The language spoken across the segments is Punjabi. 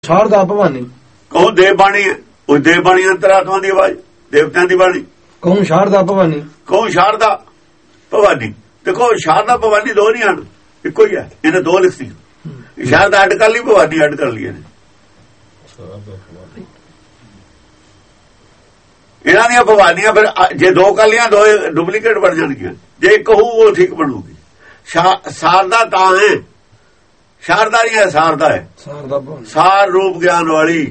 शारदा भवानी कहूँ देव बाणी है, उस देव बाणी अंतरात्मा की आवाज, देवताओं की बाणी। कहूँ शारदा भवानी, कहूँ शारदा भवानी। देखो शारदा भवानी दो नहीं आन, इको ही है, इन्हें दो लिखती। शारदा अड कर ली, भवानी अड कर ली। इन्हों दी भवानियां फिर जे दो कर लिया, दो डुप्लीकेट बन जाएगी। जे कहूँ वो ठीक बनूगी। शारदा ता है, शारदा नहीं है, शारदा है, सार रूप ज्ञान वाली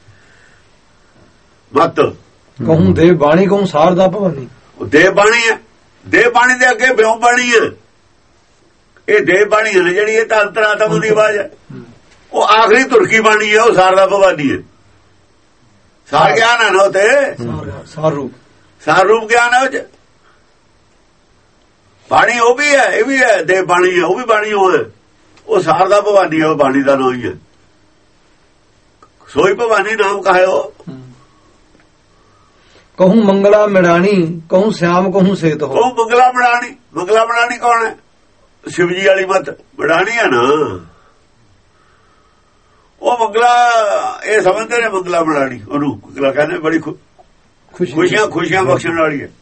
मत। कहूँ देव बाणी, कहूँ शारदा भवानी। देव बाणी है, देव बाणी दे अगे ब्यों बाणी है। ये देव बाणी है ना जी, अंतरात्मा की आवाज है। वो आखिरी तुर्की बाणी है, वो शारदा भवानी है। सार ज्ञान है ना उते, सार रूप ज्ञान है। बाणी वो भी है, ये भी है, देव बाणी है, वो भी बाणी हो है। वो शारदा भवानी है, वो बाणी का नाम ही है। सोई भवानी नाम का है वो। कहूँ मंगला मृडानी, कहूँ श्याम, कहूँ सेत हो। कहूँ मंगला मृडानी। मंगला मृडानी कौन है? शिव जी वाली मत मृडानी है ना। वो मंगला ये समझते ने, मंगला मृडानी ओनू मंगला कहते बड़ी खुशियां बख्शण वाली है।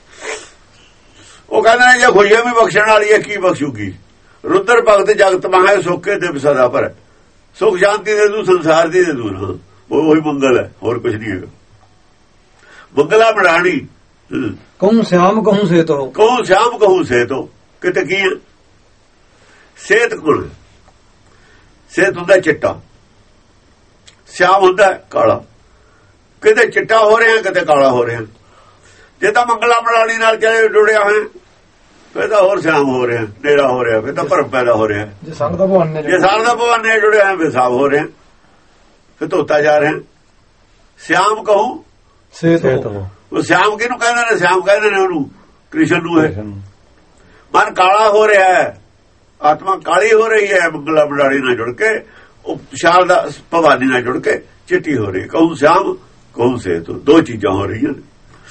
वो कहते हैं जो खुशियां भी बख्शण वाली है, की बख्शूगी? रुद्र भगत जगत माहे सुखे दिव सदा पर, सुख शांति दे दू, संसार दी दे दू ना। वो वही मंगल है, और कुछ नहीं है। मंगला मृडानी। कहूँ श्याम, कहूँ सेत हो। कहूँ श्याम, कहूँ सेत हो। किते की है? सेत कौन है? सेत हुंदा चिट्टा, श्याम हुंदा काला। किते चिट्टा हो रहे हैं, किते काला हो रहे हैं। जे तो मंगला मृडानी नाल चले जुड़िया है, फिर तो और श्याम हो रहे हैं, नेरा हो रहा है, फिर तो भरम पैदा हो रहा है। जे शारदा भवानी ने जुड़े हैं, फिर साफ हो रहे हैं, फिर धोता जा रहे हैं। श्याम कहूँ सेत हो। वो श्याम किनू कहते ने? श्याम कहते ने उन्होंने कृष्ण नू है। मन काला हो रहा है, आत्मा काली हो रही है, मंगला मृडानी ना जुड़ के, शारदा भवानी ना जुड़ के चिट्टी हो रही है। कहूँ श्याम, कहूँ सेत हो, दो चीजा हो रही है।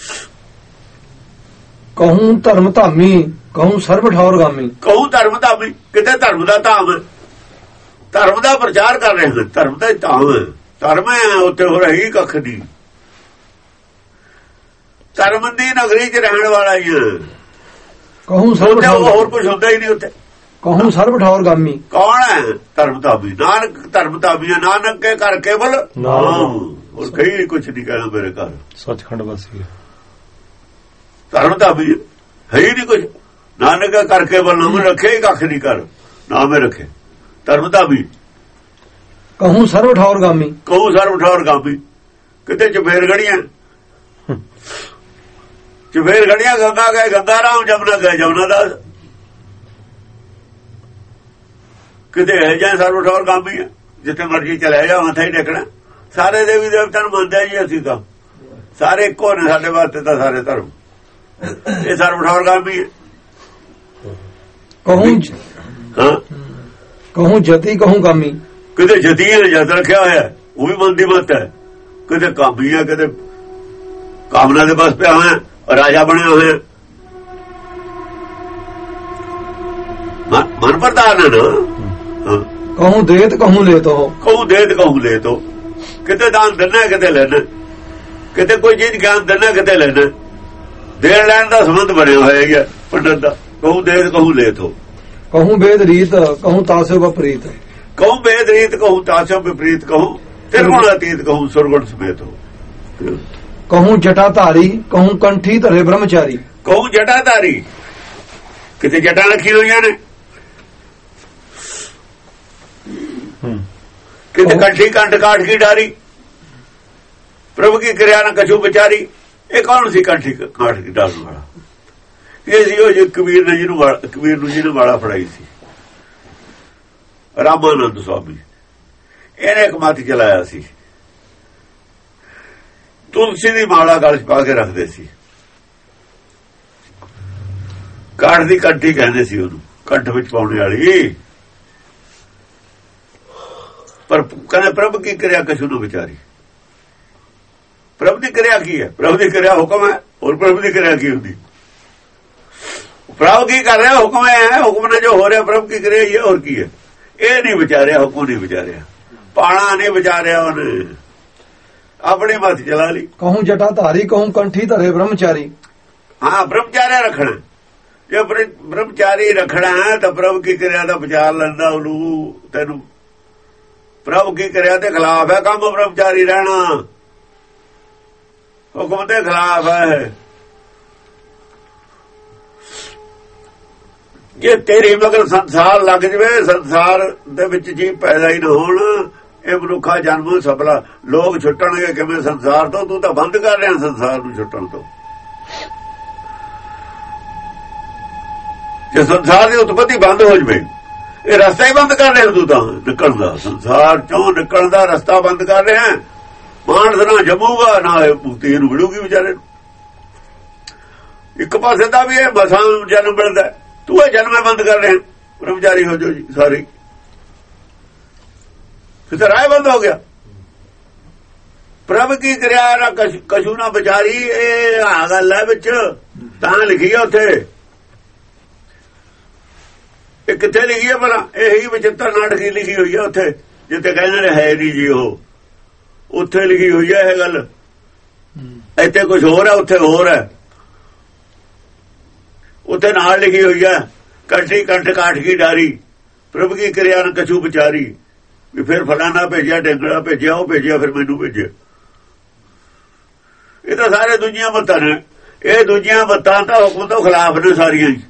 कहूँ धर्म धामी, कहूँ सर्व ठौरगामी। कहूँ धर्म धामी, किते धर्म का धाम है, धर्म का प्रचार कर रहे हैं। धर्म का धाम है, धर्म है, उत्ते हो रही कख नहीं। धर्म की नगरी च रहने वाला ही है। कहूँ सर्व और कुछ होता ही नहीं उत्ते। कहूँ सर्व ठौरगामी। कौन है? धर्म धामी। नानक धर्म धामी है, नानक के कर केवल नाम, और कहीं कुछ नहीं कहना मेरे घर। सचखंड वासी है, धर्म धामी है ही नहीं कुछ। नानक का कर केवल नाम रखे, कख नहीं कर नाम रखे। धर्म धामी। कहूँ सर्व ठौरगामी। कहूँ सर्व ठौरगामी। कितने चफेर गड़िया, चफेर गड़िया। गंगा गए गंगा राम, जमुना गए जमुना दास। किते है जाए सर्व ठौरगामी है, जिथे मर्जी चले जाओ, मथा ही टेकना। सारे देवी देवता मंनदे जी, असीं तां सारे इक्को ने, साडे वास्ते तां सारे धर्म। ये सर्व ठौरगामी है। कहूँ हाँ, कहूँ जति, कहूँ कामी। किते जती है, जत रखा होया, वो भी मन दी मत है। किते कामी है, किते कामना दे बस पे है, राजा बने हुए। मन प्रधान है ना। कहूँ देत, कहूँ लेत हो। कहूँ देत, कहूँ लेत हो। किते दान देना, किते लेना। किते कोई चीज ज्ञान देना, किते लेना। देन लैन का संबंध बने हुए है पंडित का। कहूँ देत, कहूँ लेत हो। कहूँ वेद रीत, कहूँ तास्यो विपरीत। कहूँ वेद रीत, कहूँ तास्यो विपरीत। कहूँ त्रिगुण अतीत, कहूँ सुरगुण समेत हो। कहूँ जटाधारी, कहूँ कंठी धरे ब्रह्मचारी। कहूँ जटाधारी, किते जटा रखी हुई ने, किते कंठी कंठ काठ की डारी। प्रभु की क्रिया न कछु बेचारी। ये कौन सी कंठी काठ की डालने वाला? ये जो कबीर ने जी ने वाला फड़ाई सी, रामानंद स्वामी। इन्हें एक मत चलाया सी, तुलसी की माला गल च पा के रखते सी। काठ की कंठी कहते सी उन्होंने, कंठ विच पाने वाली। पर कहते प्रभु की क्रिया कछु न विचारी। प्रभु की क्रिया की है? प्रभु की क्रिया हुक्म है, और प्रभु की क्रिया की होती? प्रभु की कर रहे हुक्म है, हुक्म ने जो हो रहा प्रभु की क्रिया ये और की है। ये नहीं विचारिया, हुक्म नहीं विचारिया। ਪਾਣਾ ਨਹੀਂ ਵਿਚਾਰਿਆ ਉਹਨੇ, ਆਪਣੀ ਮਤ ਚਲਾ ਲਈ। ਕਹੂੰ ਜਟਾ ਧਾਰੀ ਕਹੂੰ ਕੰਠੀ ਧਰੇ ਬ੍ਰਹਮਚਾਰੀ। ਹਾਂ, ਬ੍ਰਹਮਚਾਰੀ ਰੱਖਣਾ, ਜੇ ਬ੍ਰਹਮਚਾਰੀ ਰੱਖਣਾ ਹੈ ਤਾਂ ਪ੍ਰਭ ਕੀ ਕਰਿਆ ਤਾਂ ਵਿਚਾਰ ਲੈਂਦਾ ਉਹਨੂੰ। ਤੈਨੂੰ ਪ੍ਰਭ ਕੀ ਕਰਿਆ ਦੇ ਖਿਲਾਫ ਹੈ ਕੰਮ, ਬ੍ਰਹਮਚਾਰੀ ਰਹਿਣਾ ਹੁਕਮ ਦੇ ਖਿਲਾਫ ਹੈ। ਜੇ ਤੇਰੀ ਮਗਰ ਸੰਸਾਰ ਲੱਗ ਜਵੇ, ਸੰਸਾਰ ਦੇ ਵਿੱਚ ਜੀਵ ਪੈਦਾ ਹੀ ਨਾ ਹੋਣ, ਇਹ ਮਨੁੱਖਾ ਜਨਮ ਸਫਲਾ। ਲੋਕ ਛੁੱਟਣਗੇ ਕਿਵੇਂ ਸੰਸਾਰ ਤੋਂ? ਤੂੰ ਤਾਂ ਬੰਦ ਕਰ ਰਿਹਾ ਸੰਸਾਰ ਨੂੰ ਛੁੱਟਣ ਤੋਂ। ਜੇ ਸੰਸਾਰ ਦੀ ਉਤਪਤੀ ਬੰਦ ਹੋ ਜਵੇ, ਇਹ ਰਸਤਾ ਹੀ ਬੰਦ ਕਰ ਰਿਹਾ ਤੂੰ ਤਾਂ ਨਿਕਲਣ ਦਾ, ਸੰਸਾਰ ਚੋਂ ਨਿਕਲਣ ਦਾ ਰਸਤਾ ਬੰਦ ਕਰ ਰਿਹਾ। ਮਾਨਸ ਨਾ ਜੰਮੂਗਾ ਨਾ ਮੁਕਤੀ ਨੂੰ ਮਿਲੂਗੀ ਵਿਚਾਰੇ ਨੂੰ। ਇੱਕ ਪਾਸੇ ਦਾ ਵੀ ਇਹ ਮਸਾਂ ਜਨਮ ਮਿਲਦਾ, ਤੂੰ ਇਹ ਜਨਮ ਬੰਦ ਕਰ ਰਿਹਾ। ਬ੍ਰਹਮਚਾਰੀ ਹੋ ਜਾਓ ਜੀ ਸਾਰੇ, ਫਿਰ ਰਾਹ ਬੰਦ ਹੋ ਗਿਆ। ਪ੍ਰਭ ਕੀ ਕਰਿਆ ਨਾ ਕਛੂ ਨਾ ਵਿਚਾਰੀ, ਇਹ ਆ ਗੱਲ ਹੈ ਵਿੱਚ ਤਾਂ ਲਿਖੀ ਹੈ ਉੱਥੇ। ਇਹ ਕਿੱਥੇ ਲਿਖੀ ਹੈ ਭਲਾ? ਇਹੀ ਵਿਚਿੱਤਰ ਨਾਟਕੀ ਲਿਖੀ ਹੋਈ ਹੈ ਉੱਥੇ, ਜਿੱਥੇ ਕਹਿੰਦੇ ਨੇ ਹੈ ਨਹੀਂ ਜੀ ਉਹ, ਉੱਥੇ ਲਿਖੀ ਹੋਈ ਹੈ ਇਹ ਗੱਲ। ਇੱਥੇ ਕੁਝ ਹੋਰ ਹੈ, ਉੱਥੇ ਹੋਰ ਹੈ। ਉੱਥੇ ਨਾਲ ਲਿਖੀ ਹੋਈ ਹੈ ਕੰਠੀ ਕੰਠ ਕਾਠ ਕੀ ਡਾਰੀ, ਪ੍ਰਭ ਕੀ ਕਰਿਆ ਨਾ ਕਛੂ ਵਿਚਾਰੀ। ਵੀ ਫਿਰ ਫਲਾਣਾ ਭੇਜਿਆ, ਡੇਂਗੜਾ ਭੇਜਿਆ, ਉਹ ਭੇਜਿਆ, ਫਿਰ ਮੈਨੂੰ ਭੇਜਿਆ। ਇਹ ਤਾਂ ਸਾਰੇ ਦੂਜੀਆਂ ਮੱਤਾਂ ਨੇ। ਇਹ ਦੂਜੀਆਂ ਮੱਤਾਂ ਤਾਂ ਹੁਕਮ ਤੋਂ ਖਿਲਾਫ ਨੇ ਸਾਰੀਆਂ ਹੀ।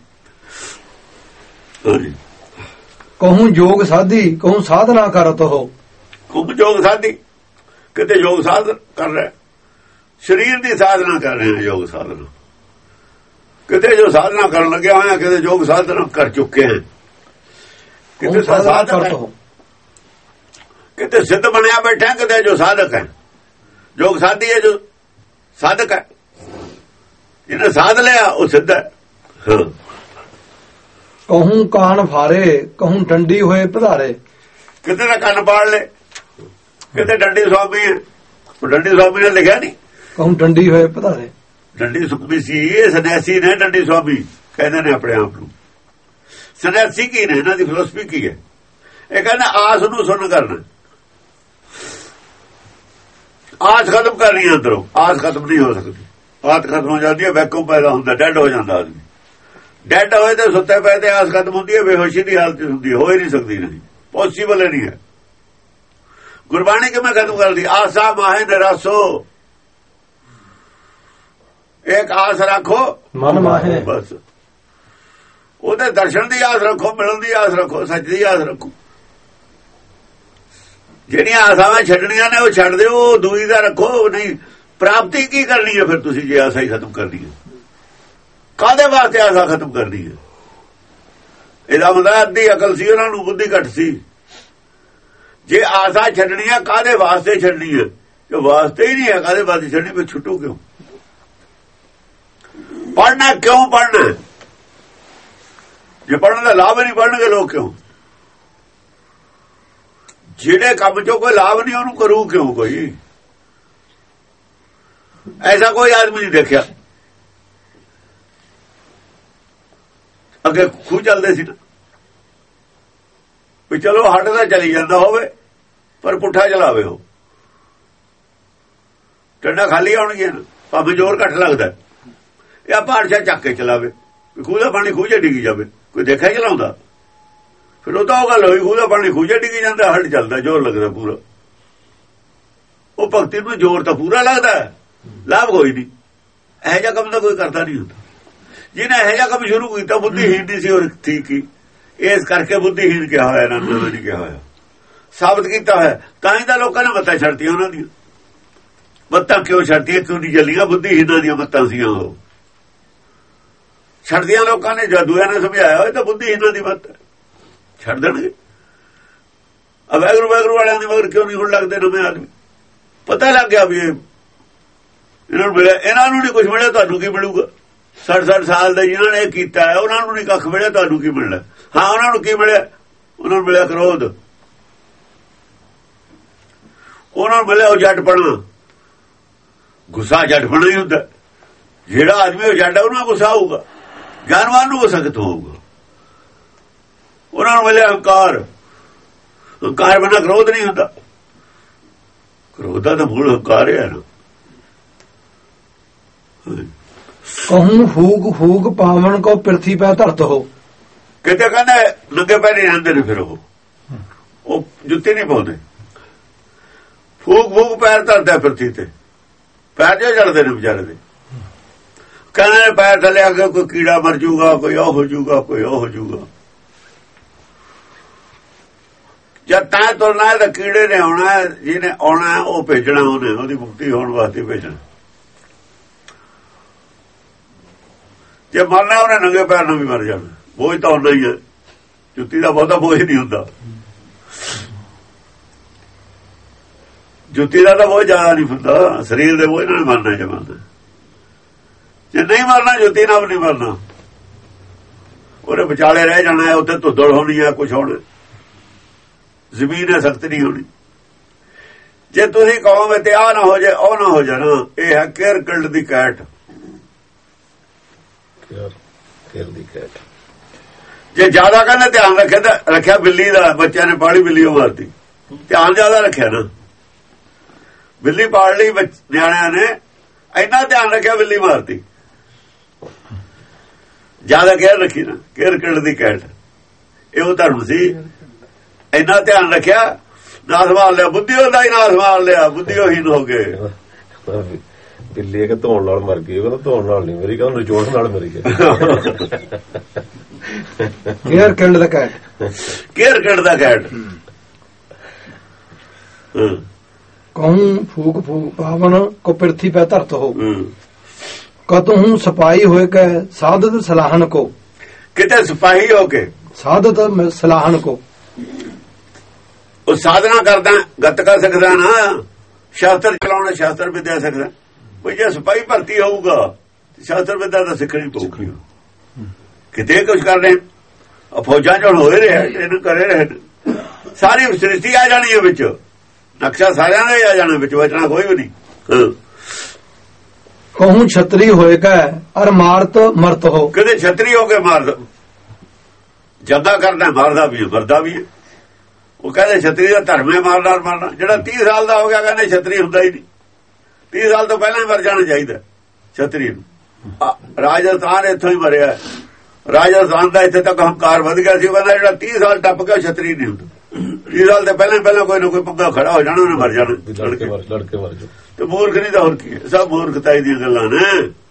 ਕਹੂੰ ਜੋਗ ਸਾਧੀ ਕਹੂੰ ਸਾਧਨਾ ਕਰਤ ਹੋ। ਕਹੂੰ ਜੋਗ ਸਾਧੀ, ਕਿਤੇ ਯੋਗ ਸਾਧ ਕਰ ਰਿਹਾ, ਸਰੀਰ ਦੀ ਸਾਧਨਾ ਕਰ ਰਿਹਾ ਯੋਗ ਸਾਧਨਾ। ਕਿਤੇ ਜੋ ਸਾਧਨਾ ਕਰਨ ਲੱਗਿਆ ਹੋਇਆ, ਕਿਤੇ ਯੋਗ ਸਾਧਨਾ ਕਰ ਚੁੱਕੇ ਹਨ। ਕਿਤੇ ਸਾਧਕ, ਕਿਤੇ ਸਿੱਧ ਬਣਿਆ ਬੈਠਾ, ਕਿਤੇ ਜੋ ਸਾਧਕ ਹੈ। ਯੋਗ ਸਾਧੀ ਹੈ ਜੋ ਸਾਧਕ ਹੈ, ਜਿਹਨੇ ਸਾਧ ਲਿਆ ਉਹ ਸਿੱਧ ਹੈ। ਕਹੂੰ ਕਾਨ ਫਾਰੇ ਕਹੂੰ ਡੰਡੀ ਹੋਏ ਪਧਾਰੇ। ਕਿਤੇ ਦਾ ਕੰਨ ਪਾੜ ਲੈ, ਕਿਤੇ ਡੰਡੀ ਸੁਆਮੀ ਹੈ। ਡੰਡੀ ਸੁਆਮੀ ਨੇ ਲਿਖਿਆ ਨਹੀਂ, ਕਹੂੰ ਡੰਡੀ ਹੋਏ ਪਧਾਰੇ। ਡੰਡੀ ਸੁਖਮੀ ਸੀ, ਇਹ ਸੰਨਿਆਸੀ ਨੇ ਡੰਡੀ ਸੁਆਮੀ ਕਹਿੰਦੇ ਨੇ ਆਪਣੇ ਆਪ ਨੂੰ। ਸੰਨਿਆਸੀ ਕੀ ਨੇ, ਇਹਨਾਂ ਦੀ ਫਿਲਾਸਫੀ ਕੀ ਹੈ? ਇਹ ਕਹਿੰਦਾ ਆਸ ਨੂੰ ਸੁਣ ਕਰਨਾ, ਆਸ ਖਤਮ ਕਰਨੀ ਹੈ ਅੰਦਰੋਂ। ਆਸ ਖਤਮ ਨਹੀਂ ਹੋ ਸਕਦੀ, ਆਸ ਖਤਮ ਹੋ ਜਾਂਦੀ ਹੈ, ਵੈਕੂਮ ਪੈਦਾ ਹੁੰਦਾ, ਡੈਡ ਹੋ ਜਾਂਦਾ ਆਦਮੀ। ਡੈਡ ਹੋਏ ਤੇ ਸੁੱਤੇ ਪਏ ਤੇ ਆਸ ਖਤਮ ਹੁੰਦੀ ਹੈ, ਬੇਹੋਸ਼ੀ ਦੀ ਹਾਲਤ ਹੁੰਦੀ, ਹੋ ਹੀ ਨਹੀਂ ਸਕਦੀ, ਨਹੀਂ ਪੋਸੀਬਲ ਨਹੀਂ ਹੈ। ਗੁਰਬਾਣੀ ਕਿਵੇਂ ਖਤਮ ਕਰਦੀ? ਆਸਾ ਮਾਹੇ ਨਿਰਾਸੋ, ਇੱਕ ਆਸ ਰੱਖੋ ਮਨ ਮਾਹੇ। ਬਸ ਉਹਦੇ ਦਰਸ਼ਨ ਦੀ ਆਸ ਰੱਖੋ, ਮਿਲਣ ਦੀ ਆਸ ਰੱਖੋ, ਸੱਚ ਦੀ ਆਸ ਰੱਖੋ। ਜਿਹੜੀਆਂ ਆਸਾਵਾਂ ਛੱਡਣੀਆਂ ਨੇ ਉਹ ਛੱਡ ਦਿਓ, ਦੂਈ ਦਾ ਰੱਖੋ। ਨਹੀਂ ਪ੍ਰਾਪਤੀ ਕੀ ਕਰਨੀ ਹੈ ਫਿਰ ਤੁਸੀਂ ਜੇ ਆਸਾ ਹੀ ਖਤਮ ਕਰਨੀ ਹੈ? ਕਾਹਦੇ ਵਾਸਤੇ ਆਸਾ ਖਤਮ ਕਰਨੀ ਹੈ? ਇਹਦਾ ਮਤਲਬ ਅੱਧੀ ਅਕਲ ਸੀ ਉਹਨਾਂ ਨੂੰ, ਬੁੱਧੀ ਘੱਟ ਸੀ। ਜੇ ਆਸਾ ਛੱਡਣੀ ਹੈ ਕਾਹਦੇ ਵਾਸਤੇ ਛੱਡਣੀ ਹੈ? ਜੋ ਵਾਸਤੇ ਹੀ ਨਹੀਂ ਹੈ, ਕਾਹਦੇ ਵਾਸਤੇ ਛੱਡਣੀ? ਫਿਰ ਛੁੱਟੂ ਕਿਉਂ? ਪੜ੍ਹਨਾ ਕਿਉਂ ਪੜ੍ਹਨਾ? ਜੇ ਪੜ੍ਹਨ ਦਾ ਲਾਭ ਨਹੀਂ, ਪੜ੍ਹਨਗੇ ਲੋਕ ਕਿਉਂ? ਜਿਹੜੇ ਕੰਮ ਚੋਂ ਕੋਈ ਲਾਭ ਨਹੀਂ ਉਹਨੂੰ ਕਰੂ ਕਿਉਂ ਕੋਈ? ਐਸਾ ਕੋਈ ਆਦਮੀ ਨਹੀਂ ਦੇਖਿਆ। ਅੱਗੇ ਖੂਹ ਚੱਲਦੇ ਸੀ ਨਾ, ਵੀ ਚਲੋ ਹੱਟਦਾ ਚਲੀ ਜਾਂਦਾ ਹੋਵੇ ਪਰ ਪੁੱਠਾ ਚਲਾਵੇ। ਉਹ ਟੰਡਾ ਖਾਲੀ ਆਉਣਗੀਆਂ ਨਾ, ਭਾਵੇਂ ਜ਼ੋਰ ਘੱਟ ਲੱਗਦਾ, ਇਹ ਭਾਰਸ਼ਾ ਚੱਕ ਕੇ ਚਲਾਵੇ। ਖੂਹ ਦਾ ਪਾਣੀ ਖੂਹ 'ਚ ਡਿੱਗੀ ਜਾਵੇ, ਕੋਈ ਦੇਖਿਆ ਚਲਾਉਂਦਾ? ਫਿਰ ਉਹ ਤਾਂ ਉਹ ਗੱਲ ਹੋਈ, ਖੂਹ ਦਾ ਪਾਣੀ ਖੂਹ 'ਚ ਡਿੱਗੀ ਜਾਂਦਾ, ਹੱਟ ਚੱਲਦਾ, ਜ਼ੋਰ ਲੱਗਦਾ ਪੂਰਾ। ਉਹ ਭਗਤੀ ਨੂੰ ਜ਼ੋਰ ਤਾਂ ਪੂਰਾ ਲੱਗਦਾ, ਲਾਭ ਕੋਈ ਨਹੀਂ। ਇਹੋ ਜਿਹਾ ਕੰਮ ਤਾਂ ਕੋਈ ਕਰਦਾ ਨਹੀਂ ਹੁੰਦਾ। ਜਿਹਨੇ ਇਹੋ ਜਿਹਾ ਕੰਮ ਸ਼ੁਰੂ ਕੀਤਾ ਬੁੱਧੀਹੀਨ ਨਹੀਂ ਸੀ, ਉਹ ਠੀਕ ਹੀ ਇਸ ਕਰਕੇ ਬੁੱਧੀਹੀਨ ਕਿਹਾ ਹੋਇਆ, ਇਹਨਾਂ ਨੂੰ ਨਹੀਂ ਕਿਹਾ ਹੋਇਆ, ਸਾਬਤ ਕੀਤਾ ਹੋਇਆ। ਤਾਂ ਹੀ ਤਾਂ ਲੋਕਾਂ ਨੇ ਮੱਤਾਂ ਛੱਡਤੀਆਂ ਉਹਨਾਂ ਦੀਆਂ। ਮੱਤਾਂ ਕਿਉਂ ਛੱਡਤੀਆਂ? ਕਿਉਂ ਨਹੀਂ ਚੱਲੀਆਂ? ਬੁੱਧੀਹੀਨਾਂ ਦੀਆਂ ਮੱਤਾਂ ਸੀਆਂ ਉਹ ਛੱਡਦੀਆਂ ਲੋਕਾਂ ਨੇ। ਜਾਦੂਆਂ ਨੇ ਸਮਝਾਇਆ ਹੋਇਆ ਤਾਂ ਬੁੱਧੀਹੀਨਾਂ ਦੀ ਮੱਤ ਛੱਡ ਦੇਣਗੇ। ਵੈਗਰੂ ਵੈਗਰੂ ਵਾਲਿਆਂ ਦੀ ਮਗਰ ਕਿਉਂ ਨਹੀਂ ਹੁਣ ਲੱਗਦੇ ਨਵੇਂ ਆਦਮੀ? ਪਤਾ ਲੱਗ ਗਿਆ ਵੀ ਇਹਨਾਂ ਨੂੰ ਮਿਲਿਆ, ਇਹਨਾਂ ਨੂੰ ਨਹੀਂ ਕੁਝ ਮਿਲਿਆ, ਤੁਹਾਨੂੰ ਕੀ ਮਿਲੂਗਾ? 60 ਸਾਲ ਦੇ ਜਿਹਨਾਂ ਨੇ ਕੀਤਾ ਹੈ ਉਹਨਾਂ ਨੂੰ ਨਹੀਂ ਕੱਖ ਮਿਲਿਆ, ਤੁਹਾਨੂੰ ਕੀ ਮਿਲਣਾ? ਹਾਂ, ਉਹਨਾਂ ਨੂੰ ਕੀ ਮਿਲਿਆ? ਉਹਨਾਂ ਨੂੰ ਮਿਲਿਆ ਕ੍ਰੋਧ, ਉਹਨਾਂ ਨੂੰ ਮਿਲਿਆ ਉਹ ਜੱਟਪਣਾ, ਗੁੱਸਾ। ਜੱਟਪਣਾ ਹੀ ਹੁੰਦਾ। ਜਿਹੜਾ ਆਦਮੀ ਉਹ ਜੱਟ ਹੈ ਉਹਨਾਂ ਗੁੱਸਾ ਹੋਊਗਾ, ਗਿਆਨਵਾਨ ਨੂੰ ਗੁੱਸਾ ਕਿੱਥੋਂ ਹੋਊਗਾ? ਉਹਨਾਂ ਨੂੰ ਮਿਲਿਆ ਹੰਕਾਰ। ਹੰਕਾਰ ਬਿਨਾਂ ਕ੍ਰੋਧ ਨਹੀਂ ਹੁੰਦਾ। ਕ੍ਰੋਧ ਦਾ ਮੂਲ ਹੰਕਾਰ ਹੈ ਨਾ। ਕਹੂੰ ਫੂਕ ਫੂਕ ਪਾਵਨ ਕੋ ਪਿਰਥੀ ਪੈ ਧਰਤ ਹੋ। ਕਿਤੇ ਕਹਿੰਦੇ ਨੰਗੇ ਪੈਰੀ ਰਹਿੰਦੇ ਨੇ, ਫਿਰ ਉਹ ਜੁੱਤੀ ਨਹੀਂ ਪਾਉਂਦੇ। ਫੂਕ ਫੂਕ ਪੈਰ ਧਰਦਾ ਪਿਰਥੀ ਤੇ, ਪੈਰ ਜੋ ਜੜਦੇ ਨੇ ਵਿਚਾਰੇ ਦੇ। ਕਹਿੰਦੇ ਪੈਰ ਥੱਲੇ ਆ ਕੇ ਕੋਈ ਕੀੜਾ ਮਰ ਜੂਗਾ, ਕੋਈ ਉਹ ਹੋ ਜੂਗਾ, ਕੋਈ ਉਹ ਹੋ ਜੂਗਾ। ਜਦ ਤਾਂ ਤੁਰਨਾ ਤਾਂ ਕੀੜੇ ਨੇ ਆਉਣਾ, ਜਿਹਨੇ ਆਉਣਾ ਉਹ ਭੇਜਣਾ, ਉਹਨੇ ਉਹਦੀ ਮੁਕਤੀ ਹੋਣ ਵਾਸਤੇ ਭੇਜਣਾ। ਜੇ ਮਰਨਾ ਉਹਨੇ ਨੰਗੇ ਪੈਰ ਨਾਲ ਵੀ ਮਰ ਜਾਣਾ। ਬੋਝ ਤਾਂ ਹੁੰਦਾ ਹੀ ਹੈ, ਜੁੱਤੀ ਦਾ ਬਹੁਤਾ ਬੋਝ ਨਹੀਂ ਹੁੰਦਾ। ਜੁੱਤੀ ਦਾ ਤਾਂ ਬਹੁਤ ਜ਼ਿਆਦਾ ਨਹੀਂ ਹੁੰਦਾ, ਸਰੀਰ ਦੇ ਬੋਝ ਨਾਲ ਮਰਨਾ ਜਮਾਨਾ। ਜੇ ਨਹੀਂ ਮਰਨਾ ਜੁੱਤੀ ਨਾਲ ਨਹੀਂ ਮਰਨਾ, ਉਹਦੇ ਵਿਚਾਲੇ ਰਹਿ ਜਾਣਾ ਹੈ। ਉੱਥੇ ਧੁੱਦੜ ਹੋਣੀ ਹੈ, ਕੁਛ ਹੋਣਾ, ਜ਼ਮੀਨ ਹੈ ਸਖਤ ਨਹੀਂ ਹੋਣੀ। ਜੇ ਤੁਸੀਂ ਕਹੋਗੇ ਤੇ ਆਹ ਨਾ ਹੋ ਜਾਏ, ਉਹ ਨਾ ਹੋ ਜਾਣਾ, ਇਹ ਹੈ ਕੇਅਰ ਕਿਲਡ ਦੀ ਕੈਟ। ਜੇ ਜ਼ਿਆਦਾ ਕਹਿੰਦੇ ਧਿਆਨ ਰੱਖਿਆ ਬਿੱਲੀ ਦਾ, ਬੱਚਿਆਂ ਨੇ ਪਾਲੀ ਬਿੱਲੀ ਉਹ ਮਾਰਤੀ, ਧਿਆਨ ਜ਼ਿਆਦਾ ਰੱਖਿਆ ਨਾ, ਬਿੱਲੀ ਪਾਲ ਲਈ ਨਿਆਣਿਆਂ ਨੇ, ਇੰਨਾ ਧਿਆਨ ਰੱਖਿਆ ਬਿੱਲੀ ਮਾਰਤੀ। ਜ਼ਿਆਦਾ ਕੇਅਰ ਰੱਖੀ ਨਾ, ਕੇਅਰ ਕਿਲਡ ਦੀ ਕੈਟ। ਇਹ ਉਹ ਧਰਮ ਸੀ, ਇੰਨਾ ਧਿਆਨ ਰੱਖਿਆ, ਨਾ ਸੰਭਾਲ ਲਿਆ, ਬੁੱਧੀਓ ਦਾ ਹੀ ਨਾ ਸੰਭਾਲ ਲਿਆ, ਬੁੱਧੀਓ ਹੀਨ ਹੋ ਗਏ। ਬਿੱਲੀ ਕਿ ਧੋਣ ਨਾਲ ਮਰ ਗਈ, ਉਹ ਧੋਣ ਨਾਲ ਨਹੀਂ ਮਰੀ, ਕਹਿੰਦਾ ਨਿਚੋੜ ਨਾਲ ਮਰੀ ਗਈ। Care killed the cat, care killed the cat. ਕਹੂੰ ਫੂਕ ਫੂਕ ਪਾਵਨ ਕੋ ਪਿਰਥੀ ਪੈ ਧਰਤ ਹੋ। ਕਤਹੂੰ ਸਿਪਾਹੀ ਹੋਏ ਕੇ ਸਾਧਤ ਸਲਾਹਨ ਕੋ। ਕਿਤੇ ਸਿਪਾਹੀ ਹੋ ਕੇ ਸਾਧਤ ਸਲਾਹਨ ਕੋ, ਉਹ ਸਾਧਨਾ ਕਰਦਾ, ਗੱਤਕਾ ਸਿੱਖਦਾ ਨਾ, ਸ਼ਾਸਤਰ ਚਲਾਉਣਾ, ਸ਼ਾਸਤਰ ਵਿਦਿਆ ਸਿੱਖਦਾ। ਕੋਈ ਜੇ ਸਿਪਾਹੀ ਭਰਤੀ ਹੋਊਗਾ ਸ਼ਾਸਤਰ ਵਿਦਿਆ ਤਾਂ ਸਿੱਖਣੀ ਪਊਗੀ। ਕਿਤੇ ਕੁਝ ਕਰ ਰਹੇ ਫੌਜਾਂ ਚ ਹੋਏ ਰਿਹਾ, ਇਹਨੂੰ ਕਰੇ ਰਹੇ, ਸਾਰੀ ਸ੍ਰਿਸ਼ਟੀ ਆ ਜਾਣੀ ਹੈ ਵਿੱਚ, ਨਕਸ਼ਾ ਸਾਰਿਆਂ ਦਾ ਹੀ ਆ ਜਾਣਾ, ਵਿੱਚ ਬਚਣਾ ਕੋਈ ਵੀ ਨਹੀਂ। ਕਹੂੰ ਛਤਰੀ ਹੋਏਗਾ ਅਰ ਮਾਰਤ ਮਰਤ ਹੋ। ਕਿਤੇ ਛਤਰੀ ਹੋ ਕੇ ਮਾਰਦਾ, ਜੱਗਾ ਕਰਦਾ, ਮਾਰਦਾ ਵੀ ਮਰਦਾ ਵੀ। ਉਹ ਕਹਿੰਦੇ ਛਤਰੀ ਦਾ ਧਰਮ ਹੈ ਮਾਰਨਾ ਮਰਨਾ। ਜਿਹੜਾ 30 ਸਾਲ ਦਾ ਹੋ ਗਿਆ ਕਹਿੰਦੇ ਛਤਰੀ ਹੁੰਦਾ ਹੀ ਨਹੀਂ, 30 ਸਾਲ ਤੋਂ ਪਹਿਲਾਂ ਹੀ ਮਰ ਜਾਣਾ ਚਾਹੀਦਾ ਛਤਰੀ ਨੂੰ। ਰਾਜਸਥਾਨ ਇੱਥੋਂ ਹੀ ਮਰਿਆ, ਰਾਜਸਥਾਨ ਦਾ ਇੱਥੇ ਤੱਕ ਹੰਕਾਰ ਵਧ ਗਿਆ ਸੀ। ਕਹਿੰਦਾ ਜਿਹੜਾ 30 ਸਾਲ ਟੱਪ ਗਿਆ ਛਤਰੀ ਨਹੀਂ ਹੁੰਦਾ, 30 ਸਾਲ ਤੋਂ ਪਹਿਲਾਂ ਕੋਈ ਨਾ ਕੋਈ ਪੰਗਾ ਖੜਾ ਹੋ ਜਾਣਾ, ਉਹਨੇ ਮਰ ਜਾਣਾ। ਲੜਕੇ ਮਰ ਜਾਓ ਤੇ ਮੂਰਖ ਨਹੀਂ ਤਾਂ ਹੋਰ ਕੀ ਹੈ, ਸਭ ਮੂਰਖਤਾਈ ਦੀਆਂ ਗੱਲਾਂ ਨੇ।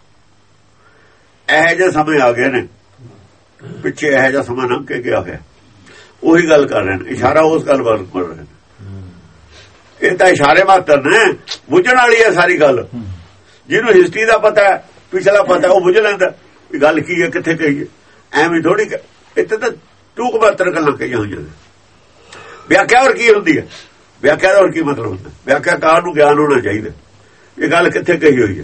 ਇਹੋ ਜਿਹੇ ਸਮੇਂ ਆ ਗਏ ਨੇ, ਪਿੱਛੇ ਇਹੋ ਜਿਹਾ ਸਮਾਂ ਲੰਘ ਕੇ ਗਿਆ ਹੋਇਆ, ਉਹੀ ਗੱਲ ਕਰ ਰਹੇ ਨੇ, ਇਸ਼ਾਰਾ ਉਸ ਗੱਲ ਵੱਲ ਕਰ ਰਹੇ ਨੇ। ਇਹ ਤਾਂ ਇਸ਼ਾਰੇ ਮਾਤਰ ਨੇ, ਬੁੱਝਣ ਵਾਲੀ ਹੈ ਸਾਰੀ ਗੱਲ। ਜਿਹਨੂੰ ਹਿਸਟਰੀ ਦਾ ਪਤਾ ਹੈ, ਪਿਛਲਾ ਪਤਾ, ਉਹ ਬੁੱਝ ਲੈਂਦਾ ਵੀ ਗੱਲ ਕੀ ਹੈ, ਕਿੱਥੇ ਕਹੀਏ। ਐਵੇਂ ਥੋੜੀ, ਇੱਥੇ ਤਾਂ ਟੂਕ ਮਾਤਰ ਗੱਲਾਂ ਕਹੀਆਂ ਹੋਈਆਂ ਨੇ। ਵਿਆਖਿਆ ਹੋਰ ਕੀ ਹੁੰਦੀ ਹੈ, ਵਿਆਖਿਆ ਦਾ ਹੋਰ ਕੀ ਮਤਲਬ ਹੁੰਦਾ? ਵਿਆਖਿਆਕਾਰ ਨੂੰ ਗਿਆਨ ਹੋਣਾ ਚਾਹੀਦਾ ਇਹ ਗੱਲ ਕਿੱਥੇ ਕਹੀ ਹੋਈ ਹੈ।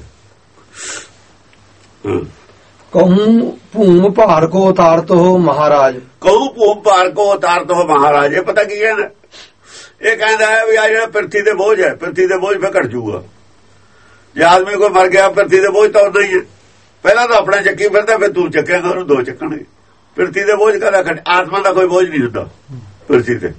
ਕਹੂੰ ਭੂਮ ਭਾਰ ਕੋ ਉਤਾਰਤ ਹੋ ਮਹਾਰਾਜ। ਕਹੂੰ ਭੂਮ ਭਾਰ ਕੋ ਉਤਾਰਤ ਹੋ ਮਹਾਰਾਜ। ਇਹ ਪਤਾ ਕੀ ਕਹਿੰਦਾ? ਇਹ ਕਹਿੰਦਾ ਹੈ ਵੀ ਆ ਜਿਹੜਾ ਪਿਰਥੀ ਦੇ ਬੋਝ ਹੈ, ਪਿਰਥੀ ਦੇ ਬੋਝ ਫਿਰ ਘਟ ਜੂਗਾ। ਜੇ ਆਦਮੀ ਕੋਈ ਮਰ ਗਿਆ, ਪਿਰਥੀ ਦੇ ਬੋਝ ਤਾਂ ਉਦਾਂ ਹੀ ਹੈ। ਪਹਿਲਾਂ ਤਾਂ ਆਪਣਾ ਚੱਕੀ ਫਿਰਦਾ, ਫਿਰ ਤੂੰ ਚੱਕੇਗਾ, ਉਹਨੂੰ ਦੋ ਚੱਕਣਗੇ। ਪਿਰਥੀ ਦੇ ਬੋਝ ਕਦਾ ਘਟ? ਆਤਮਾ ਦਾ ਕੋਈ ਬੋਝ ਨਹੀਂ ਹੁੰਦਾ ਪਿਰਥੀ ਤੇ।